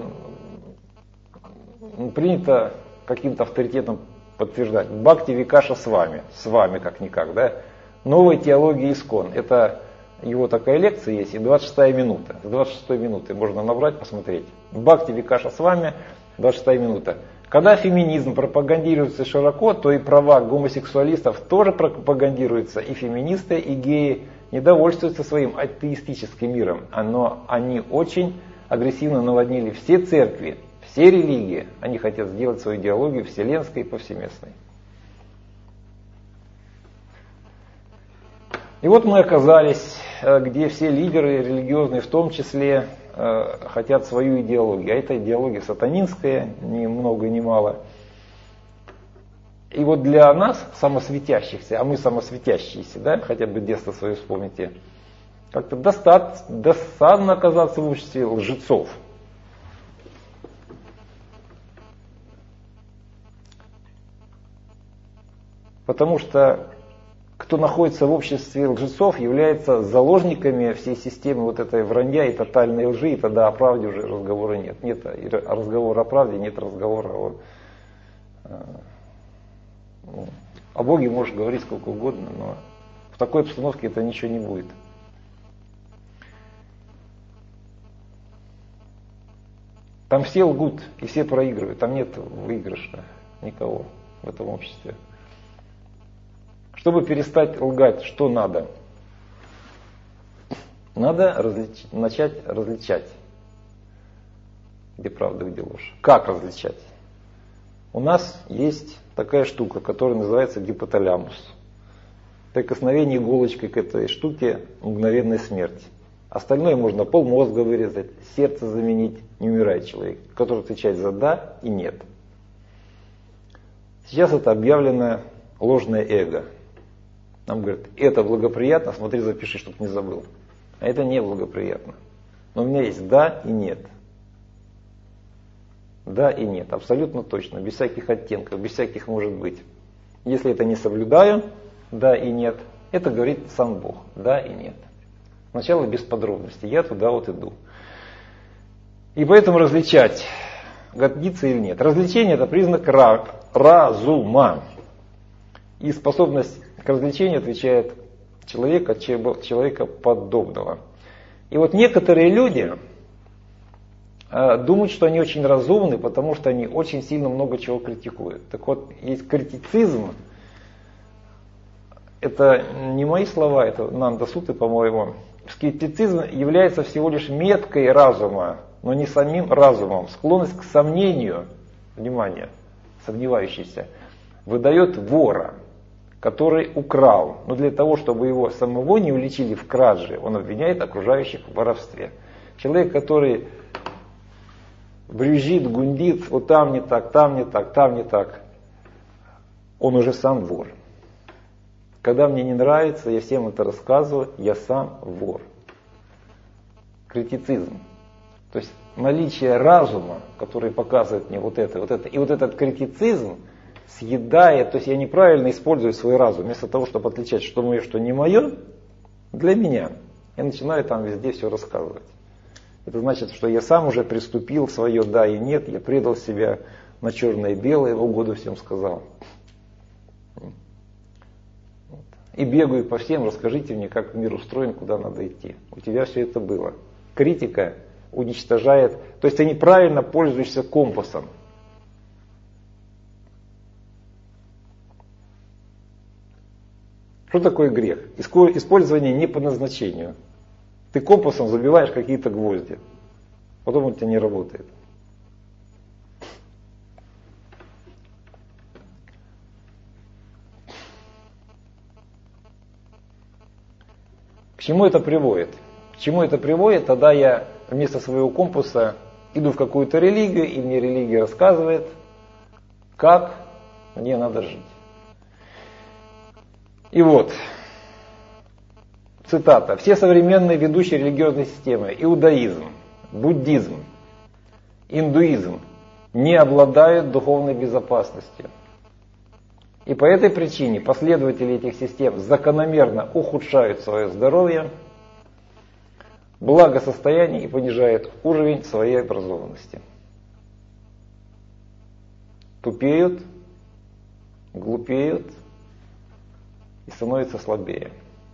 [SPEAKER 1] принято каким-то авторитетом подтверждать: Бхакти Викаша с вами, с вами как-никак, да? Новая теология Искон. Это его такая лекция есть, и двадцать шестая минута. С двадцать шестой минуты можно набрать, посмотреть. Бхакти Викаша с вами, двадцать шестая минута. Когда феминизм пропагандируется широко, то и права гомосексуалистов тоже пропагандируются, и феминисты, и геи недовольствуются своим атеистическим миром. Но они очень агрессивно наводнили все церкви, все религии. Они хотят сделать свою идеологию вселенской и повсеместной. И вот мы оказались, где все лидеры религиозные в том числе хотят свою идеологию. А эта идеология сатанинская, ни много ни мало. И вот для нас, самосветящихся, а мы самосветящиеся, да, хотя бы детство свое вспомните, как-то достаточно, досадно оказаться в обществе лжецов. Потому что кто находится в обществе лжецов, является заложниками всей системы вот этой вранья и тотальной лжи, и тогда о правде уже разговора нет. Нет разговора о правде, нет разговора о... Ну, о Боге можешь говорить сколько угодно, но в такой обстановке это ничего не будет. Там все лгут и все проигрывают, там нет выигрыша никого в этом обществе. Чтобы перестать лгать, что надо? Надо различ... начать различать, где правда, где ложь. Как различать? У нас есть такая штука, которая называется гипоталамус. Прикосновение иголочкой к этой штуке — мгновенная смерть. Остальное можно полмозга вырезать, сердце заменить, не умирает человек, который отвечает за да и нет. Сейчас это объявлено ложное эго. Нам говорят, это благоприятно, смотри, запиши, чтобы не забыл. А это не благоприятно. Но у меня есть да и нет. Да и нет, абсолютно точно, без всяких оттенков, без всяких может быть. Если это не соблюдаю, да и нет, это говорит сам Бог, да и нет. Сначала без подробностей, я туда вот иду. И поэтому различать, годится или нет. Развлечение это признак разума. И способность к развлечению отвечает человек от человека подобного. И вот некоторые люди э, думают, что они очень разумны, потому что они очень сильно много чего критикуют. Так вот, есть критицизм. Это не мои слова, это Нанда Суты, по-моему. Скептицизм является всего лишь меткой разума, но не самим разумом. Склонность к сомнению, внимание, сомневающийся, выдает вора, который украл. Но для того, чтобы его самого не уличили в краже, он обвиняет окружающих в воровстве. Человек, который брюзжит, гундит, вот там не так, там не так, там не так, он уже сам вор. Когда мне не нравится, я всем это рассказываю, я сам вор. Критицизм. То есть наличие разума, который показывает мне вот это, вот это, и вот этот критицизм съедает, то есть я неправильно использую свой разум, вместо того, чтобы отличать, что мое, что не мое, для меня. Я начинаю там везде все рассказывать. Это значит, что я сам уже приступил свое да и нет, я предал себя на черное и белое, в угоду всем сказал. И бегаю по всем, расскажите мне, как мир устроен, куда надо идти. У тебя все это было. Критика уничтожает, то есть ты неправильно пользуешься компасом. Что такое грех? Использование не по назначению. Ты компасом забиваешь какие-то гвозди, потом у тебя не работает. К чему это приводит? К чему это приводит? Тогда я вместо своего компаса иду в какую-то религию, и мне религия рассказывает, как мне надо жить. И вот, цитата. Все современные ведущие религиозные системы, иудаизм, буддизм, индуизм, не обладают духовной безопасностью. И по этой причине последователи этих систем закономерно ухудшают свое здоровье, благосостояние и понижают уровень своей образованности. Тупеют, глупеют и становятся слабее.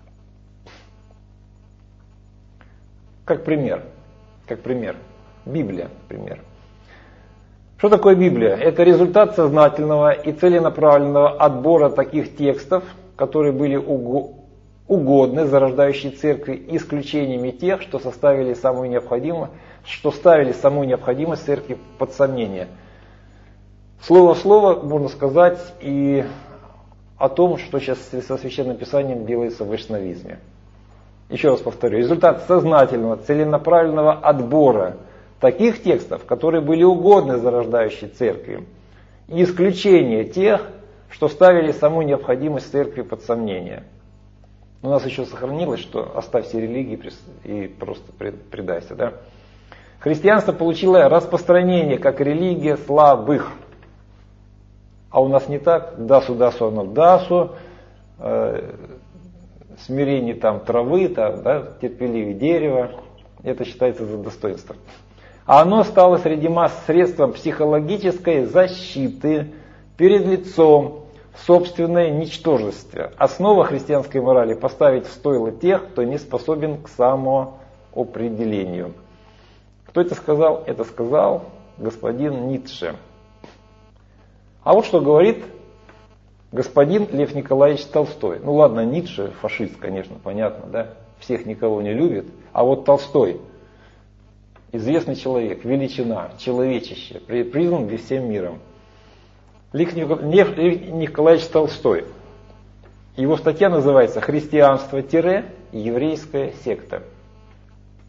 [SPEAKER 1] Как пример, как пример, Библия, пример. Что такое Библия? Это результат сознательного и целенаправленного отбора таких текстов, которые были угодны зарождающей церкви, исключениями тех, что составили самую необходимую, что ставили самую необходимость церкви под сомнение. Слово в слово можно сказать и о том, что сейчас со Священным Писанием делается в вайшнавизме. Еще раз повторю, результат сознательного, целенаправленного отбора таких текстов, которые были угодны зарождающей церкви, и исключение тех, что ставили саму необходимость церкви под сомнение. У нас еще сохранилось, что оставь все религии и просто предайся. Да? Христианство получило распространение как религия слабых. А у нас не так. Дасу, дасу, оно дасу. Э, смирение там травы, там, да, терпеливее дерева. Это считается за достоинство. А оно стало среди масс средством психологической защиты перед лицом собственное ничтожество. Основа христианской морали — поставить в стойло тех, кто не способен к самоопределению. Кто это сказал? Это сказал господин Ницше. А вот что говорит господин Лев Николаевич Толстой. Ну ладно, Ницше фашист, конечно, понятно, да? Всех никого не любит. А вот Толстой, известный человек, величина, человечище, признан всем миром. Лев Николаевич Толстой. Его статья называется «Христианство-еврейская секта».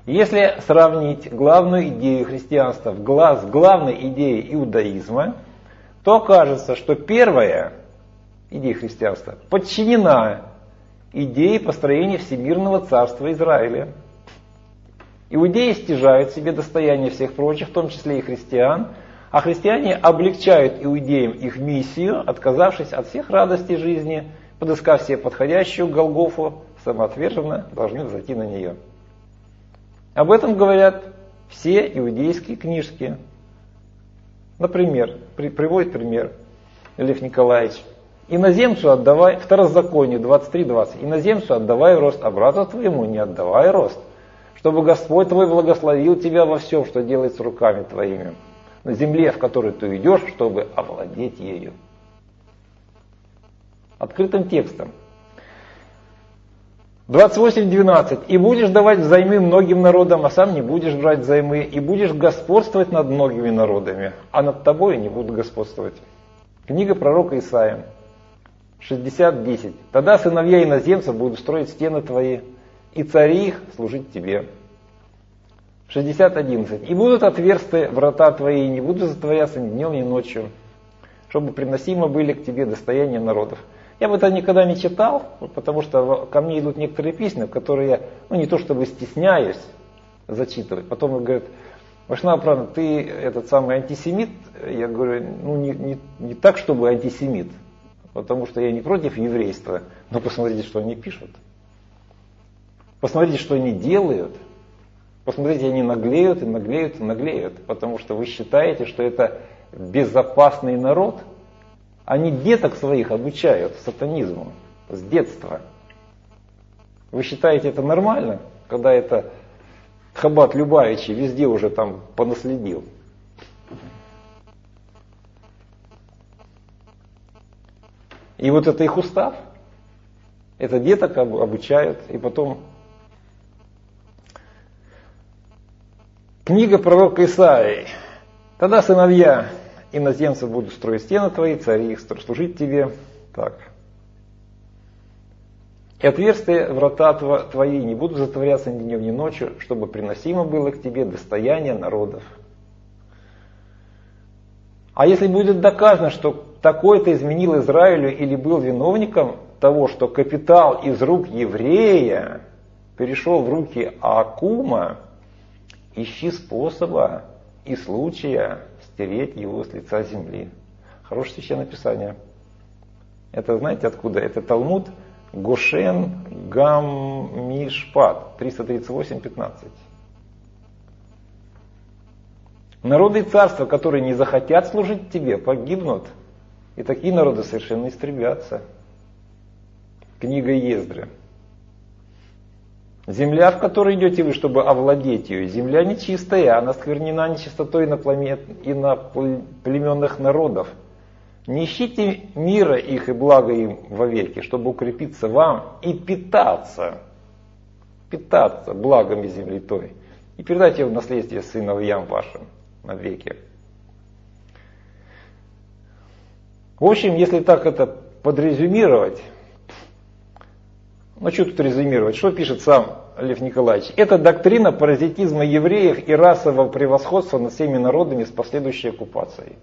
[SPEAKER 1] Если сравнить главную идею христианства с главной идеей иудаизма, то окажется, что первая идея христианства подчинена идее построения всемирного царства Израиля. Иудеи стяжают себе достояние всех прочих, в том числе и христиан, а христиане облегчают иудеям их миссию, отказавшись от всех радостей жизни, подыскав себе подходящую Голгофу, самоотверженно должны взойти на нее. Об этом говорят все иудейские книжки. Например, при, приводит пример Лев Николаевич. Иноземцу отдавай, Второзаконие двадцать три двадцать, иноземцу отдавай рост, а брату твоему не отдавай рост, чтобы Господь твой благословил тебя во всем, что делается руками твоими, на земле, в которой ты идешь, чтобы овладеть ею. Открытым текстом. двадцать восемь двенадцать. И будешь давать взаймы многим народам, а сам не будешь брать взаймы, и будешь господствовать над многими народами, а над тобой не будут господствовать. Книга пророка Исаия, шестьдесят десять. Тогда сыновья иноземцев будут строить стены твои, и цари их служить тебе. шестьдесят одиннадцать. И будут отверсты врата твои, и не будут затворяться ни днем, ни ночью, чтобы приносимы были к тебе достояния народов. Я бы это никогда не читал, потому что ко мне идут некоторые письма, которые я, ну не то чтобы стесняюсь зачитывать. Потом говорят: Вайшнава Прана, ты этот самый антисемит? Я говорю, ну не, не, не так, чтобы антисемит, потому что я не против еврейства, но посмотрите, что они пишут. Посмотрите, что они делают. Посмотрите, они наглеют и наглеют и наглеют, потому что вы считаете, что это безопасный народ. Они деток своих обучают сатанизму с детства. Вы считаете это нормально, когда это Хаббат Любавичи везде уже там понаследил? И вот это их устав. Это деток обучают, и потом... Книга пророка Исаии. Тогда сыновья иноземцев будут строить стены твои, цари их служить тебе. Так. И отверстия врата твои не будут затворяться ни днем, ни ночью, чтобы приносимо было к тебе достояние народов. А если будет доказано, что такой-то изменил Израилю или был виновником того, что капитал из рук еврея перешел в руки Аакума, ищи способа и случая стереть его с лица земли. Хорошее священное писание. Это знаете откуда? Это Талмуд Гошен Гаммишпат триста тридцать восемь пятнадцать. Народы и царства, которые не захотят служить тебе, погибнут. И такие народы совершенно истребятся. Книга Ездры. Земля, в которой идете вы, чтобы овладеть ее, земля нечистая, она сквернена нечистотой иноплеменных народов. Не ищите мира их и блага им вовеки, чтобы укрепиться вам и питаться, питаться благами земли той, и передать ее в наследие сыновьям вашим навеки. В общем, если так это подрезюмировать, ну что тут резюмировать, что пишет сам Лев Николаевич? Это доктрина паразитизма евреев и расового превосходства над всеми народами с последующей оккупацией.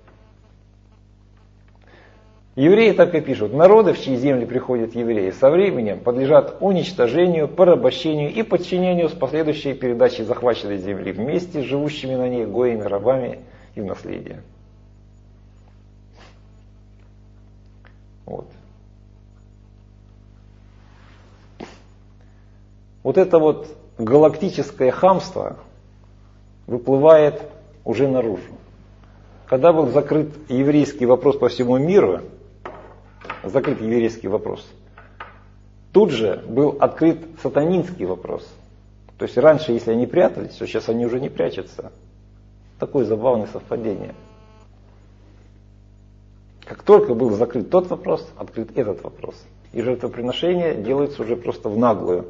[SPEAKER 1] Евреи так и пишут: народы, в чьи земли приходят евреи, со временем подлежат уничтожению, порабощению и подчинению с последующей передачей захваченной земли вместе с живущими на ней гоями, рабами и в наследие. Вот. Вот это вот галактическое хамство выплывает уже наружу. Когда был закрыт еврейский вопрос по всему миру, закрыт еврейский вопрос, тут же был открыт сатанинский вопрос. То есть раньше, если они прятались, то сейчас они уже не прячутся. Такое забавное совпадение. Как только был закрыт тот вопрос, открыт этот вопрос. И жертвоприношения делаются уже просто в наглую.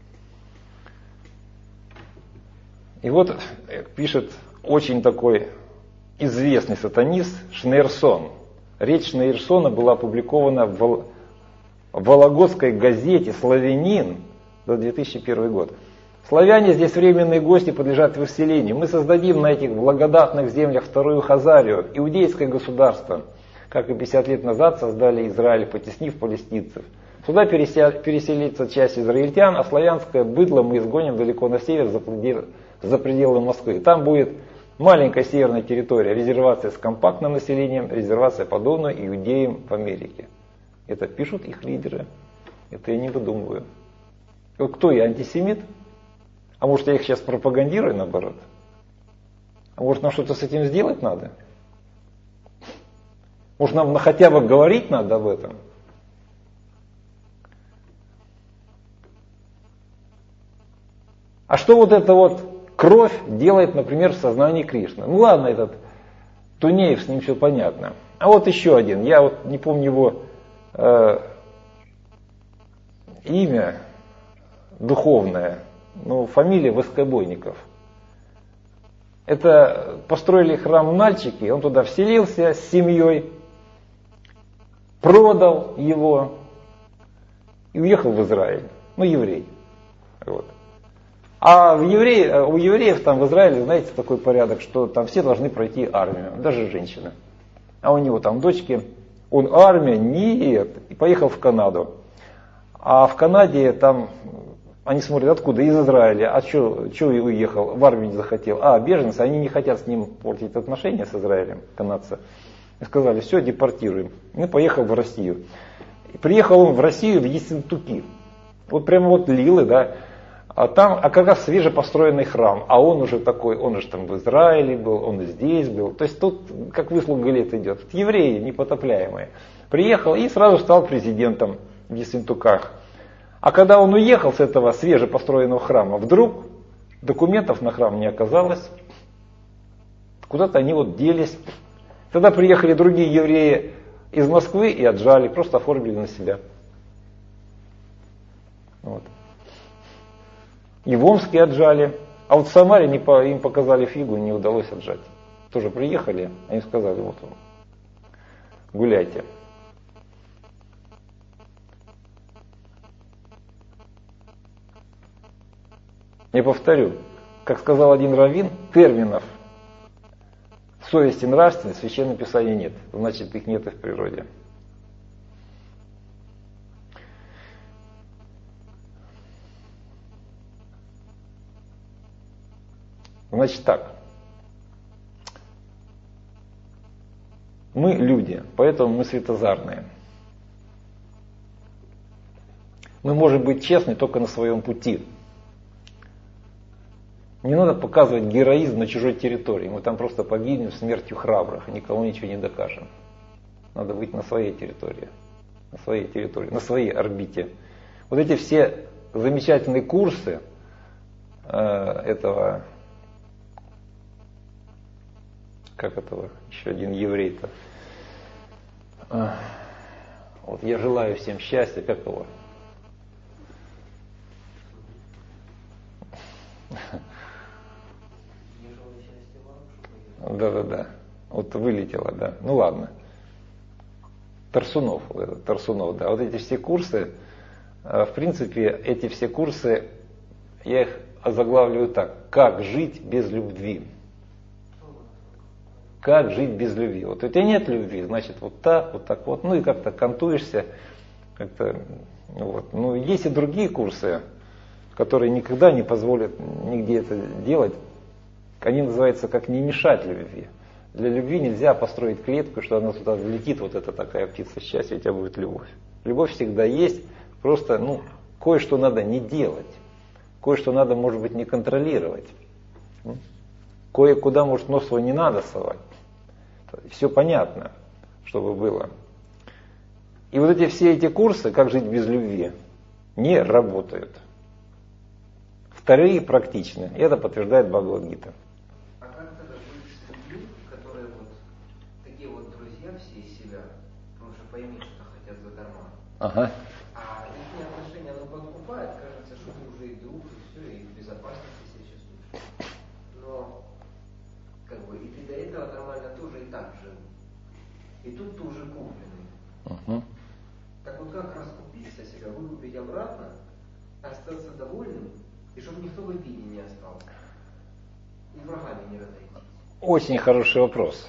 [SPEAKER 1] И вот пишет очень такой известный сатанист Шнейрсон. Речь Шнейрсона была опубликована в Вологодской газете «Славянин» за две тысячи первый год. Славяне здесь временные гости, подлежат выселению. Мы создадим на этих благодатных землях вторую Хазарию, иудейское государство, как и пятьдесят лет назад создали Израиль, потеснив палестинцев. Сюда переселится часть израильтян, а славянское быдло мы изгоним далеко на север, за пределы, за пределы Москвы. Там будет маленькая северная территория, резервация с компактным населением, резервация подобная иудеям в Америке. Это пишут их лидеры. Это я не выдумываю. И вот кто я, антисемит? А может, я их сейчас пропагандирую, наоборот? А может, нам что-то с этим сделать надо? Может, нам хотя бы говорить надо об этом? А что вот эта вот кровь делает, например, в сознании Кришны? Ну ладно, этот Тунеев, с ним все понятно. А вот еще один, я вот не помню его э, имя духовное, но фамилия Воскобойников. Это построили храм Нальчики, он туда вселился с семьей, продал его и уехал в Израиль. Ну, еврей. Вот. А в евре... у евреев там в Израиле, знаете, такой порядок, что там все должны пройти армию, даже женщины. А у него там дочки, он армия, нет, и поехал в Канаду. А в Канаде там, они смотрят, откуда? Из Израиля. А что уехал? В армию не захотел. А, беженцы, они не хотят с ним портить отношения с Израилем, канадцы. И сказали, все, депортируем. И поехал в Россию. И приехал он в Россию в Ессентуки. Вот прямо вот Лилы, да. А там, а как раз свежепостроенный храм, а он уже такой, он же там в Израиле был, он и здесь был. То есть тут, как выслуга лет идет, евреи непотопляемые. Приехал и сразу стал президентом в Ессентуках. А когда он уехал с этого свежепостроенного храма, вдруг документов на храм не оказалось. Куда-то они вот делись. Тогда приехали другие евреи из Москвы и отжали, просто оформили на себя. Вот. И в Омске отжали. А вот в Самаре не по, им показали фигу, не удалось отжать. Тоже приехали, они сказали, вот он, гуляйте. Я повторю, как сказал один раввин, терминов совести, нравственности в Священном Писании нет. Значит, их нет и в природе. Значит так, мы люди, поэтому мы светозарные. Мы можем быть честны только на своем пути. Не надо показывать героизм на чужой территории, мы там просто погибнем смертью храбрых, и никому ничего не докажем. Надо быть на своей территории, на своей территории, на своей орбите. Вот эти все замечательные курсы э, этого... Как этого, еще один еврей-то. А, вот я желаю всем счастья, как его? Да-да-да, вот вылетело, да. Ну ладно. Тарсунов, Тарсунов, да. Вот эти все курсы, в принципе, эти все курсы, я их озаглавливаю так. Как жить без любви. Как жить без любви? Вот у тебя нет любви, значит вот так, вот так вот, ну и как-то кантуешься, как-то, вот. Ну, есть и другие курсы, которые никогда не позволят нигде это делать. Они называются как не мешать любви. Для любви нельзя построить клетку, что она туда влетит, вот эта такая птица счастья, у тебя будет любовь. Любовь всегда есть, просто, ну, кое-что надо не делать, кое-что надо, может быть, не контролировать. Кое-куда, может, нос свой не надо совать. Все понятно, чтобы было. И вот эти все эти курсы, как жить без любви, не работают. Вторые практичны. И это подтверждает Бхагавад-гита.
[SPEAKER 2] А как тогда быть с людьми, которые вот такие вот друзья все из себя, потому что пойми, что хотят задарма.
[SPEAKER 1] Ага.
[SPEAKER 2] А их отношения оно подкупает, кажется, что ты уже и друг, и все, и в безопасности себя чувствуешь. Но как бы и ты до этого нормально тоже и так жил. И тут ты уже купленный.
[SPEAKER 1] Угу.
[SPEAKER 2] Так вот как раскупить себя, выкупить обратно, остаться довольным И чтобы никто в обиде не остался. И врагами не разойтись.
[SPEAKER 1] Очень хороший вопрос.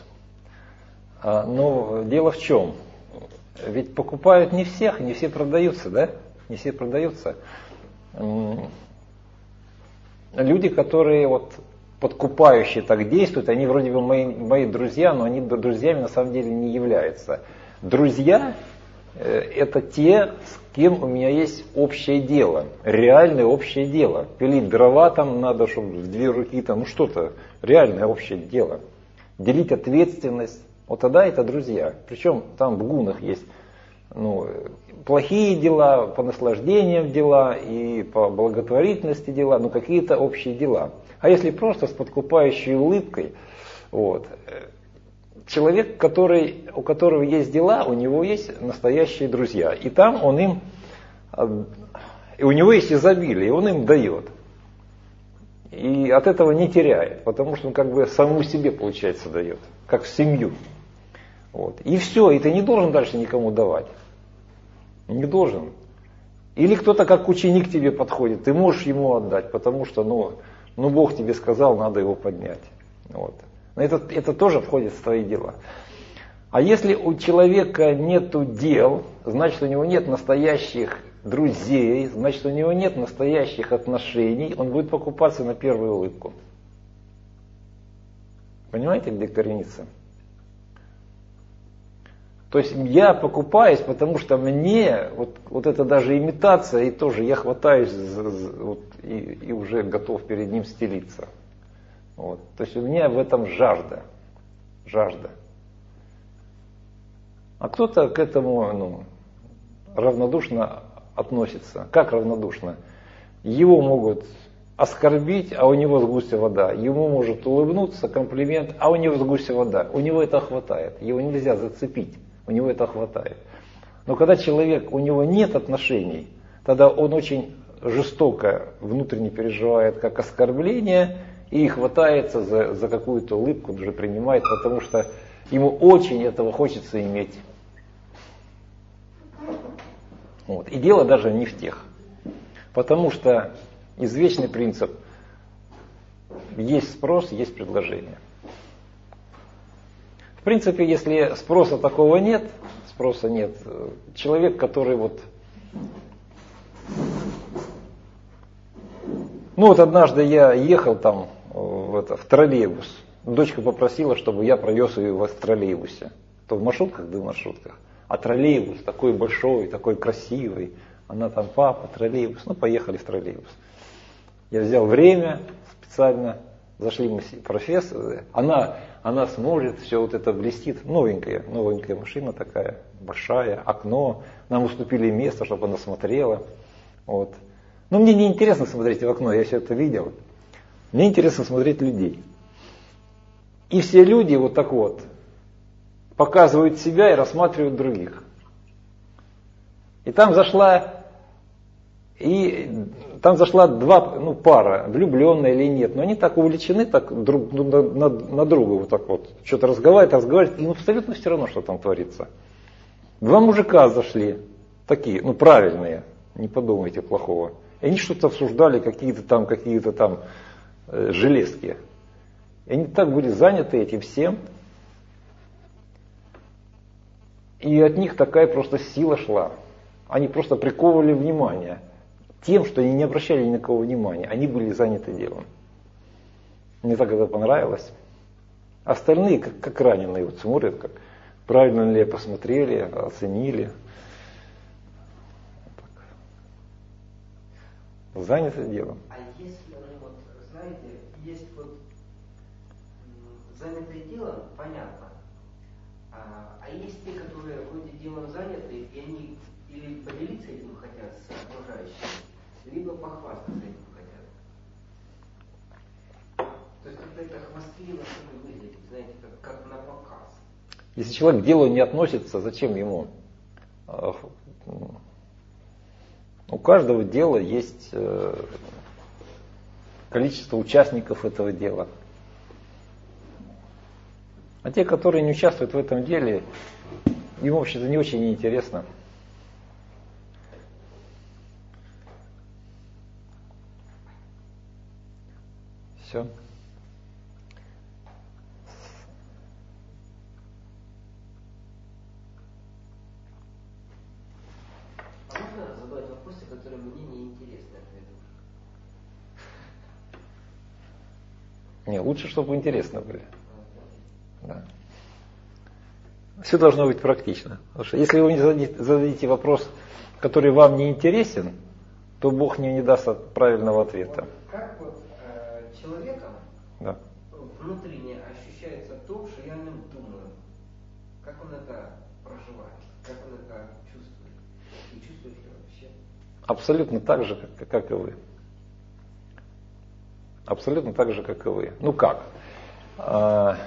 [SPEAKER 1] Но дело в чем? Ведь покупают не всех, не все продаются, да? Не все продаются. Люди, которые вот подкупающие так действуют, они вроде бы мои, мои друзья, но они друзьями на самом деле не являются. Друзья – это те, с кем у меня есть общее дело, реальное общее дело. Пилить дрова там надо, чтобы в две руки, там, ну что-то, реальное общее дело. Делить ответственность. Вот тогда это друзья. Причем там в гунах есть ну, плохие дела, по наслаждениям дела и по благотворительности дела, ну какие-то общие дела. А если просто с подкупающей улыбкой, вот, человек, который, у которого есть дела, у него есть настоящие друзья. И там он им, и у него есть изобилие, и он им дает. И от этого не теряет, потому что он как бы самому себе, получается, дает, как в семью. Вот. И все, и ты не должен дальше никому давать. Не должен. Или кто-то как ученик тебе подходит, ты можешь ему отдать, потому что ну, ну Бог тебе сказал, надо его поднять. Вот. Это, это тоже входит в твои дела. А если у человека нету дел, значит у него нет настоящих друзей, значит у него нет настоящих отношений, он будет покупаться на первую улыбку. Понимаете, где коренится? То есть я покупаюсь, потому что мне, вот, вот это даже имитация, и тоже я хватаюсь вот, и, и уже готов перед ним стелиться. Вот. То есть у меня в этом жажда. Жажда. А кто-то к этому ну, равнодушно относится. Как равнодушно? Его могут оскорбить, а у него с гуся вода. Ему может улыбнуться, комплимент, а у него с гуся вода. У него это хватает. Его нельзя зацепить. У него это хватает. Но когда человек, у него нет отношений, тогда он очень жестоко внутренне переживает как оскорбление и хватается за, за какую-то улыбку, он уже принимает, потому что ему очень этого хочется иметь. Вот. И дело даже не в тех. Потому что извечный принцип: есть спрос, есть предложение. В принципе, если спроса такого нет, спроса нет, человек, который вот... Ну вот однажды я ехал там в, это, в троллейбус. Дочка попросила, чтобы я провез ее в троллейбусе. То в маршрутках, да в маршрутках. А троллейбус такой большой, такой красивый. Она там, папа, троллейбус. Ну, поехали в троллейбус. Я взял время специально. Зашли мы с профессором. Она, она смотрит, все вот это блестит. Новенькая, новенькая машина такая, большая, окно. Нам уступили место, чтобы она смотрела. Вот. Но мне не интересно смотреть в окно, я все это видел. Мне интересно смотреть людей. И все люди вот так вот показывают себя и рассматривают других. И там зашла, и там зашла два, ну, пара, влюбленная или нет, но они так увлечены так друг ну, на, на, на друга вот так вот, что-то разговаривают, разговаривают, им абсолютно все равно, что там творится. Два мужика зашли, такие, ну правильные, не подумайте плохого. И они что-то обсуждали, какие-то там, какие-то там э, железки. И они так были заняты этим всем. И от них такая просто сила шла. Они просто приковывали внимание тем, что они не обращали ни на кого внимания. Они были заняты делом. Мне так это понравилось. Остальные, как, как раненые, вот смотрят, как правильно ли посмотрели, оценили. Заняты делом.
[SPEAKER 2] А если, вот, знаете, есть вот занятое делом, понятно. А, а есть те, которые вроде делом заняты, и они или поделиться этим хотят с окружающими, либо похвастаться этим хотят. То есть как-то это хвастливо выглядит, знаете, как, как на показ.
[SPEAKER 1] Если человек к делу не относится, зачем ему? У каждого дела есть количество участников этого дела. А те, которые не участвуют в этом деле, им вообще-то не очень интересно. все.
[SPEAKER 2] А можно задавать вопросы, которые мне не интересны ответы?
[SPEAKER 1] Не, лучше, чтобы интересно были. Да. Все должно быть практично. Потому что если вы не зададите, зададите вопрос, который вам не интересен, то Бог не, не даст правильного ответа.
[SPEAKER 2] Вот как вот э, человеком
[SPEAKER 1] Да.
[SPEAKER 2] внутренне ощущается то, что я о нем думаю? Как он это проживает? Как он это чувствует? И чувствует ли вообще?
[SPEAKER 1] Абсолютно так же, как, как и вы. Абсолютно так же, как и вы. Ну как? А,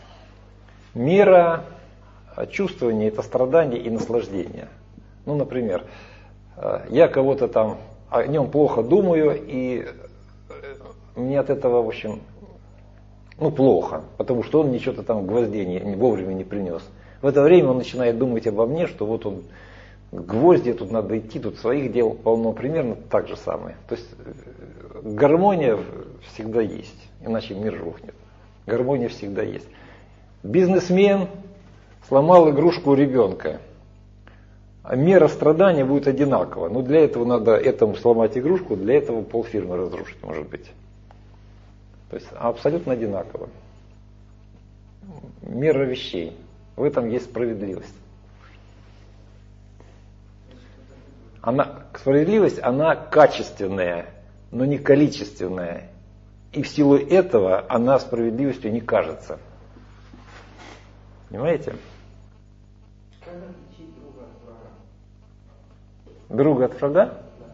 [SPEAKER 1] мера чувствования – это страдание и наслаждение. Ну, например, я кого-то там о нем плохо думаю, и мне от этого, в общем, ну, плохо, потому что он мне что-то там гвоздей не, не, вовремя не принес. В это время он начинает думать обо мне, что вот он гвозди, тут надо идти, тут своих дел полно, примерно так же самое. То есть гармония всегда есть, иначе мир рухнет. Гармония всегда есть. Бизнесмен сломал игрушку у ребенка. А мера страдания будет одинакова. Но для этого надо этому сломать игрушку, для этого полфирмы разрушить, может быть. То есть абсолютно одинаково. Мера вещей. В этом есть справедливость. Она, справедливость, она качественная, но не количественная. И в силу этого она справедливостью не кажется. Понимаете?
[SPEAKER 2] Как отличить друга от врага?
[SPEAKER 1] Друга от врага?
[SPEAKER 2] Да.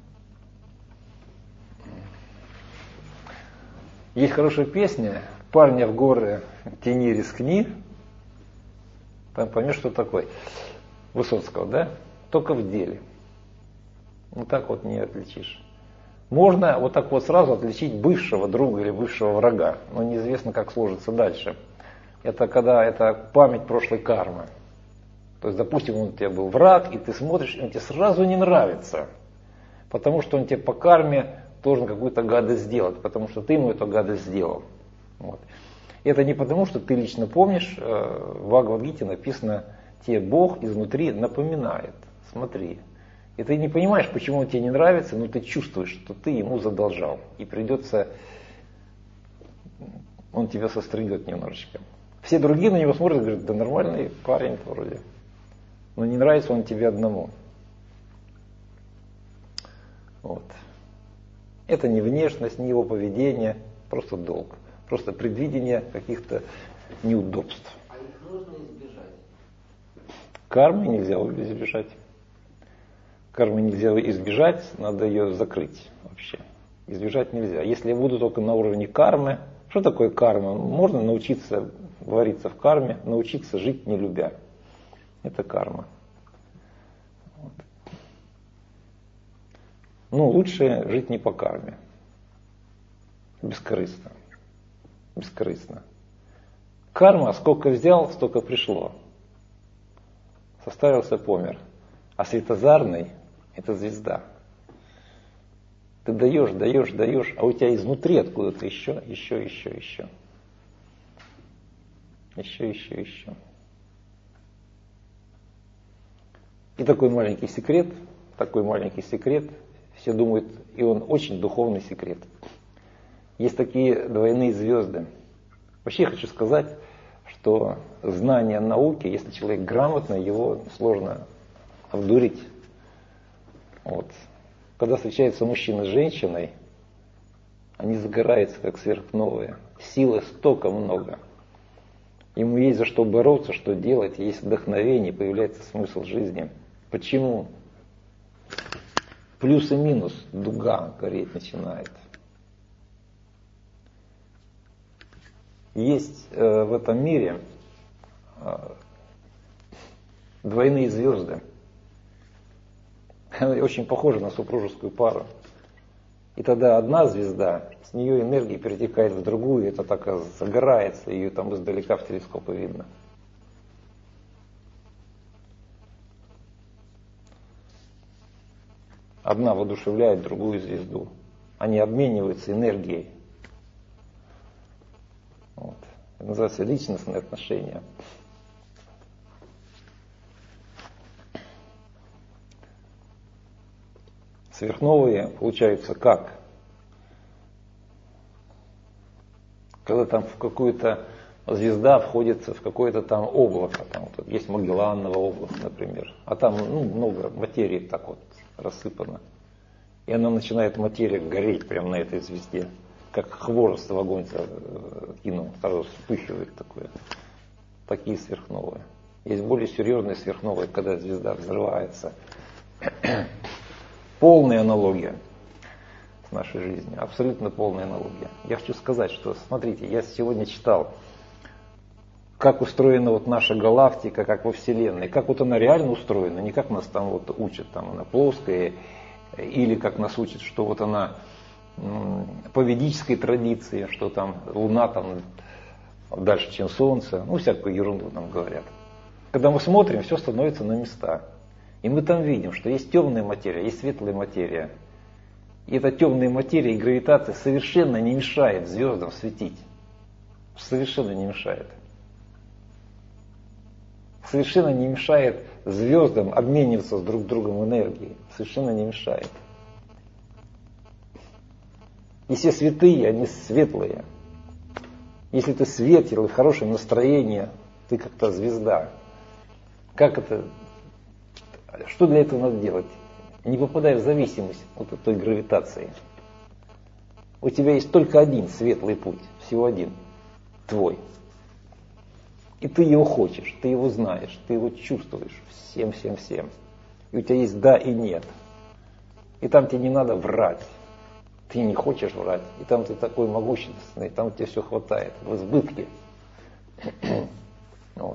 [SPEAKER 1] Есть хорошая песня «Парня в горы тени рискни». Там поймешь, что такое. Высоцкого, да? Только в деле. Вот так вот не отличишь. Можно вот так вот сразу отличить бывшего друга или бывшего врага, но неизвестно, как сложится дальше. Это когда это память прошлой кармы. То есть, допустим, он у тебя был враг, и ты смотришь, и он тебе сразу не нравится. Потому что он тебе по карме должен какую-то гадость сделать, потому что ты ему эту гадость сделал. Вот. И это не потому, что ты лично помнишь, в Бхагавад-гите написано, тебе Бог изнутри напоминает. Смотри. И ты не понимаешь, почему он тебе не нравится, но ты чувствуешь, что ты ему задолжал. И придется, он тебя состригет немножечко. Все другие на него смотрят и говорят, да нормальный парень вроде. Но не нравится он тебе одному. Вот. Это не внешность, не его поведение, просто долг. Просто предвидение каких-то неудобств.
[SPEAKER 2] А их можно избежать?
[SPEAKER 1] Кармы нельзя избежать. Кармы нельзя избежать, надо ее закрыть вообще. Избежать нельзя. Если я буду только на уровне кармы, что такое карма? Можно научиться вариться в карме, научиться жить не любя. Это карма. Вот. Ну, лучше жить не по карме. Бескорыстно. Бескорыстно. Карма, сколько взял, столько пришло. Состарился, помер. А светозарный – это звезда. Ты даешь, даешь, даешь, а у тебя изнутри откуда-то еще, еще, еще, еще. Еще, еще, еще. И такой маленький секрет, такой маленький секрет, все думают, и он очень духовный секрет. Есть такие двойные звезды. Вообще я хочу сказать, что знание науки, если человек грамотный, его сложно обдурить. Вот. Когда встречается мужчина с женщиной, они загораются как сверхновые. Силы столько много. Ему есть за что бороться, что делать, есть вдохновение, появляется смысл жизни. Почему? Плюс и минус, дуга гореть начинает. Есть э, в этом мире э, двойные звезды. Они очень похожи на супружескую пару. И тогда одна звезда, с нее энергия перетекает в другую, это так загорается, ее там издалека в телескопе видно. Одна воодушевляет другую звезду. Они обмениваются энергией. называется личностные отношения. Сверхновые получаются как? Когда там в какую-то звезда входит в какое-то там облако, там вот есть Магелланово облако, например, а там ну, много материи так вот рассыпано. И она начинает, материя, гореть прямо на этой звезде, как хворост в огонь кинул, сразу вспыхивает такое. Такие сверхновые. Есть более серьезные сверхновые, когда звезда взрывается. Полная аналогия с нашей жизнью, абсолютно полная аналогия. Я хочу сказать, что, смотрите, я сегодня читал, как устроена вот наша галактика, как во Вселенной, как вот она реально устроена, не как нас там вот учат, там она плоская, или как нас учат, что вот она по ведической традиции, что там Луна там дальше, чем Солнце, ну всякую ерунду нам говорят. Когда мы смотрим, все становится на места. И мы там видим, что есть темная материя, есть светлая материя. И эта темная материя и гравитация совершенно не мешает звездам светить. Совершенно не мешает. Совершенно не мешает звездам обмениваться с друг другом энергией. Совершенно не мешает. И все святые, они светлые. Если ты светил и в хорошем настроении, ты как-то звезда. Как это? Что для этого надо делать? Не попадай в зависимость от этой гравитации. У тебя есть только один светлый путь, всего один, твой. И ты его хочешь, ты его знаешь, ты его чувствуешь всем, всем, всем. И у тебя есть да и нет. И там тебе не надо врать. Ты не хочешь врать. И там ты такой могущественный, там тебе все хватает в избытке. Вот.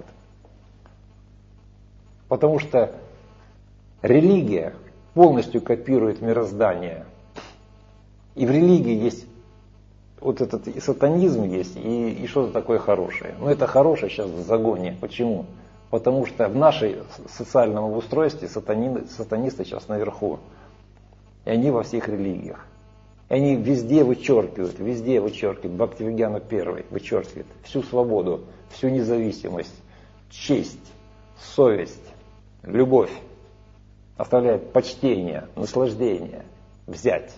[SPEAKER 1] Потому что религия полностью копирует мироздание. И в религии есть вот этот и сатанизм есть, и, и что-то такое хорошее. Но это хорошее сейчас в загоне. Почему? Потому что в нашей социальном обустройстве сатани, сатанисты сейчас наверху. И они во всех религиях. И они везде вычеркивают, везде вычеркивают. Бхактивигьяна первый вычеркивает всю свободу, всю независимость, честь, совесть, любовь. Оставляет почтение, наслаждение, взять.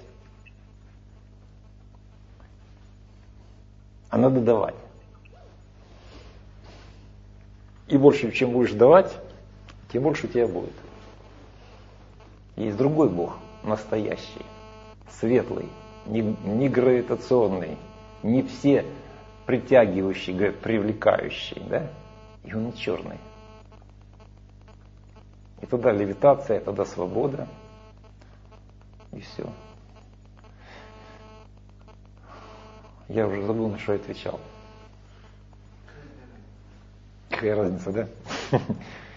[SPEAKER 1] А надо давать. И больше, чем будешь давать, тем больше у тебя будет. Есть другой Бог, настоящий, светлый, не, не гравитационный, не все притягивающий, говорят, привлекающий, да? И он черный. И тогда левитация, тогда свобода. И все. Я уже забыл, на что я отвечал. Какая разница, да?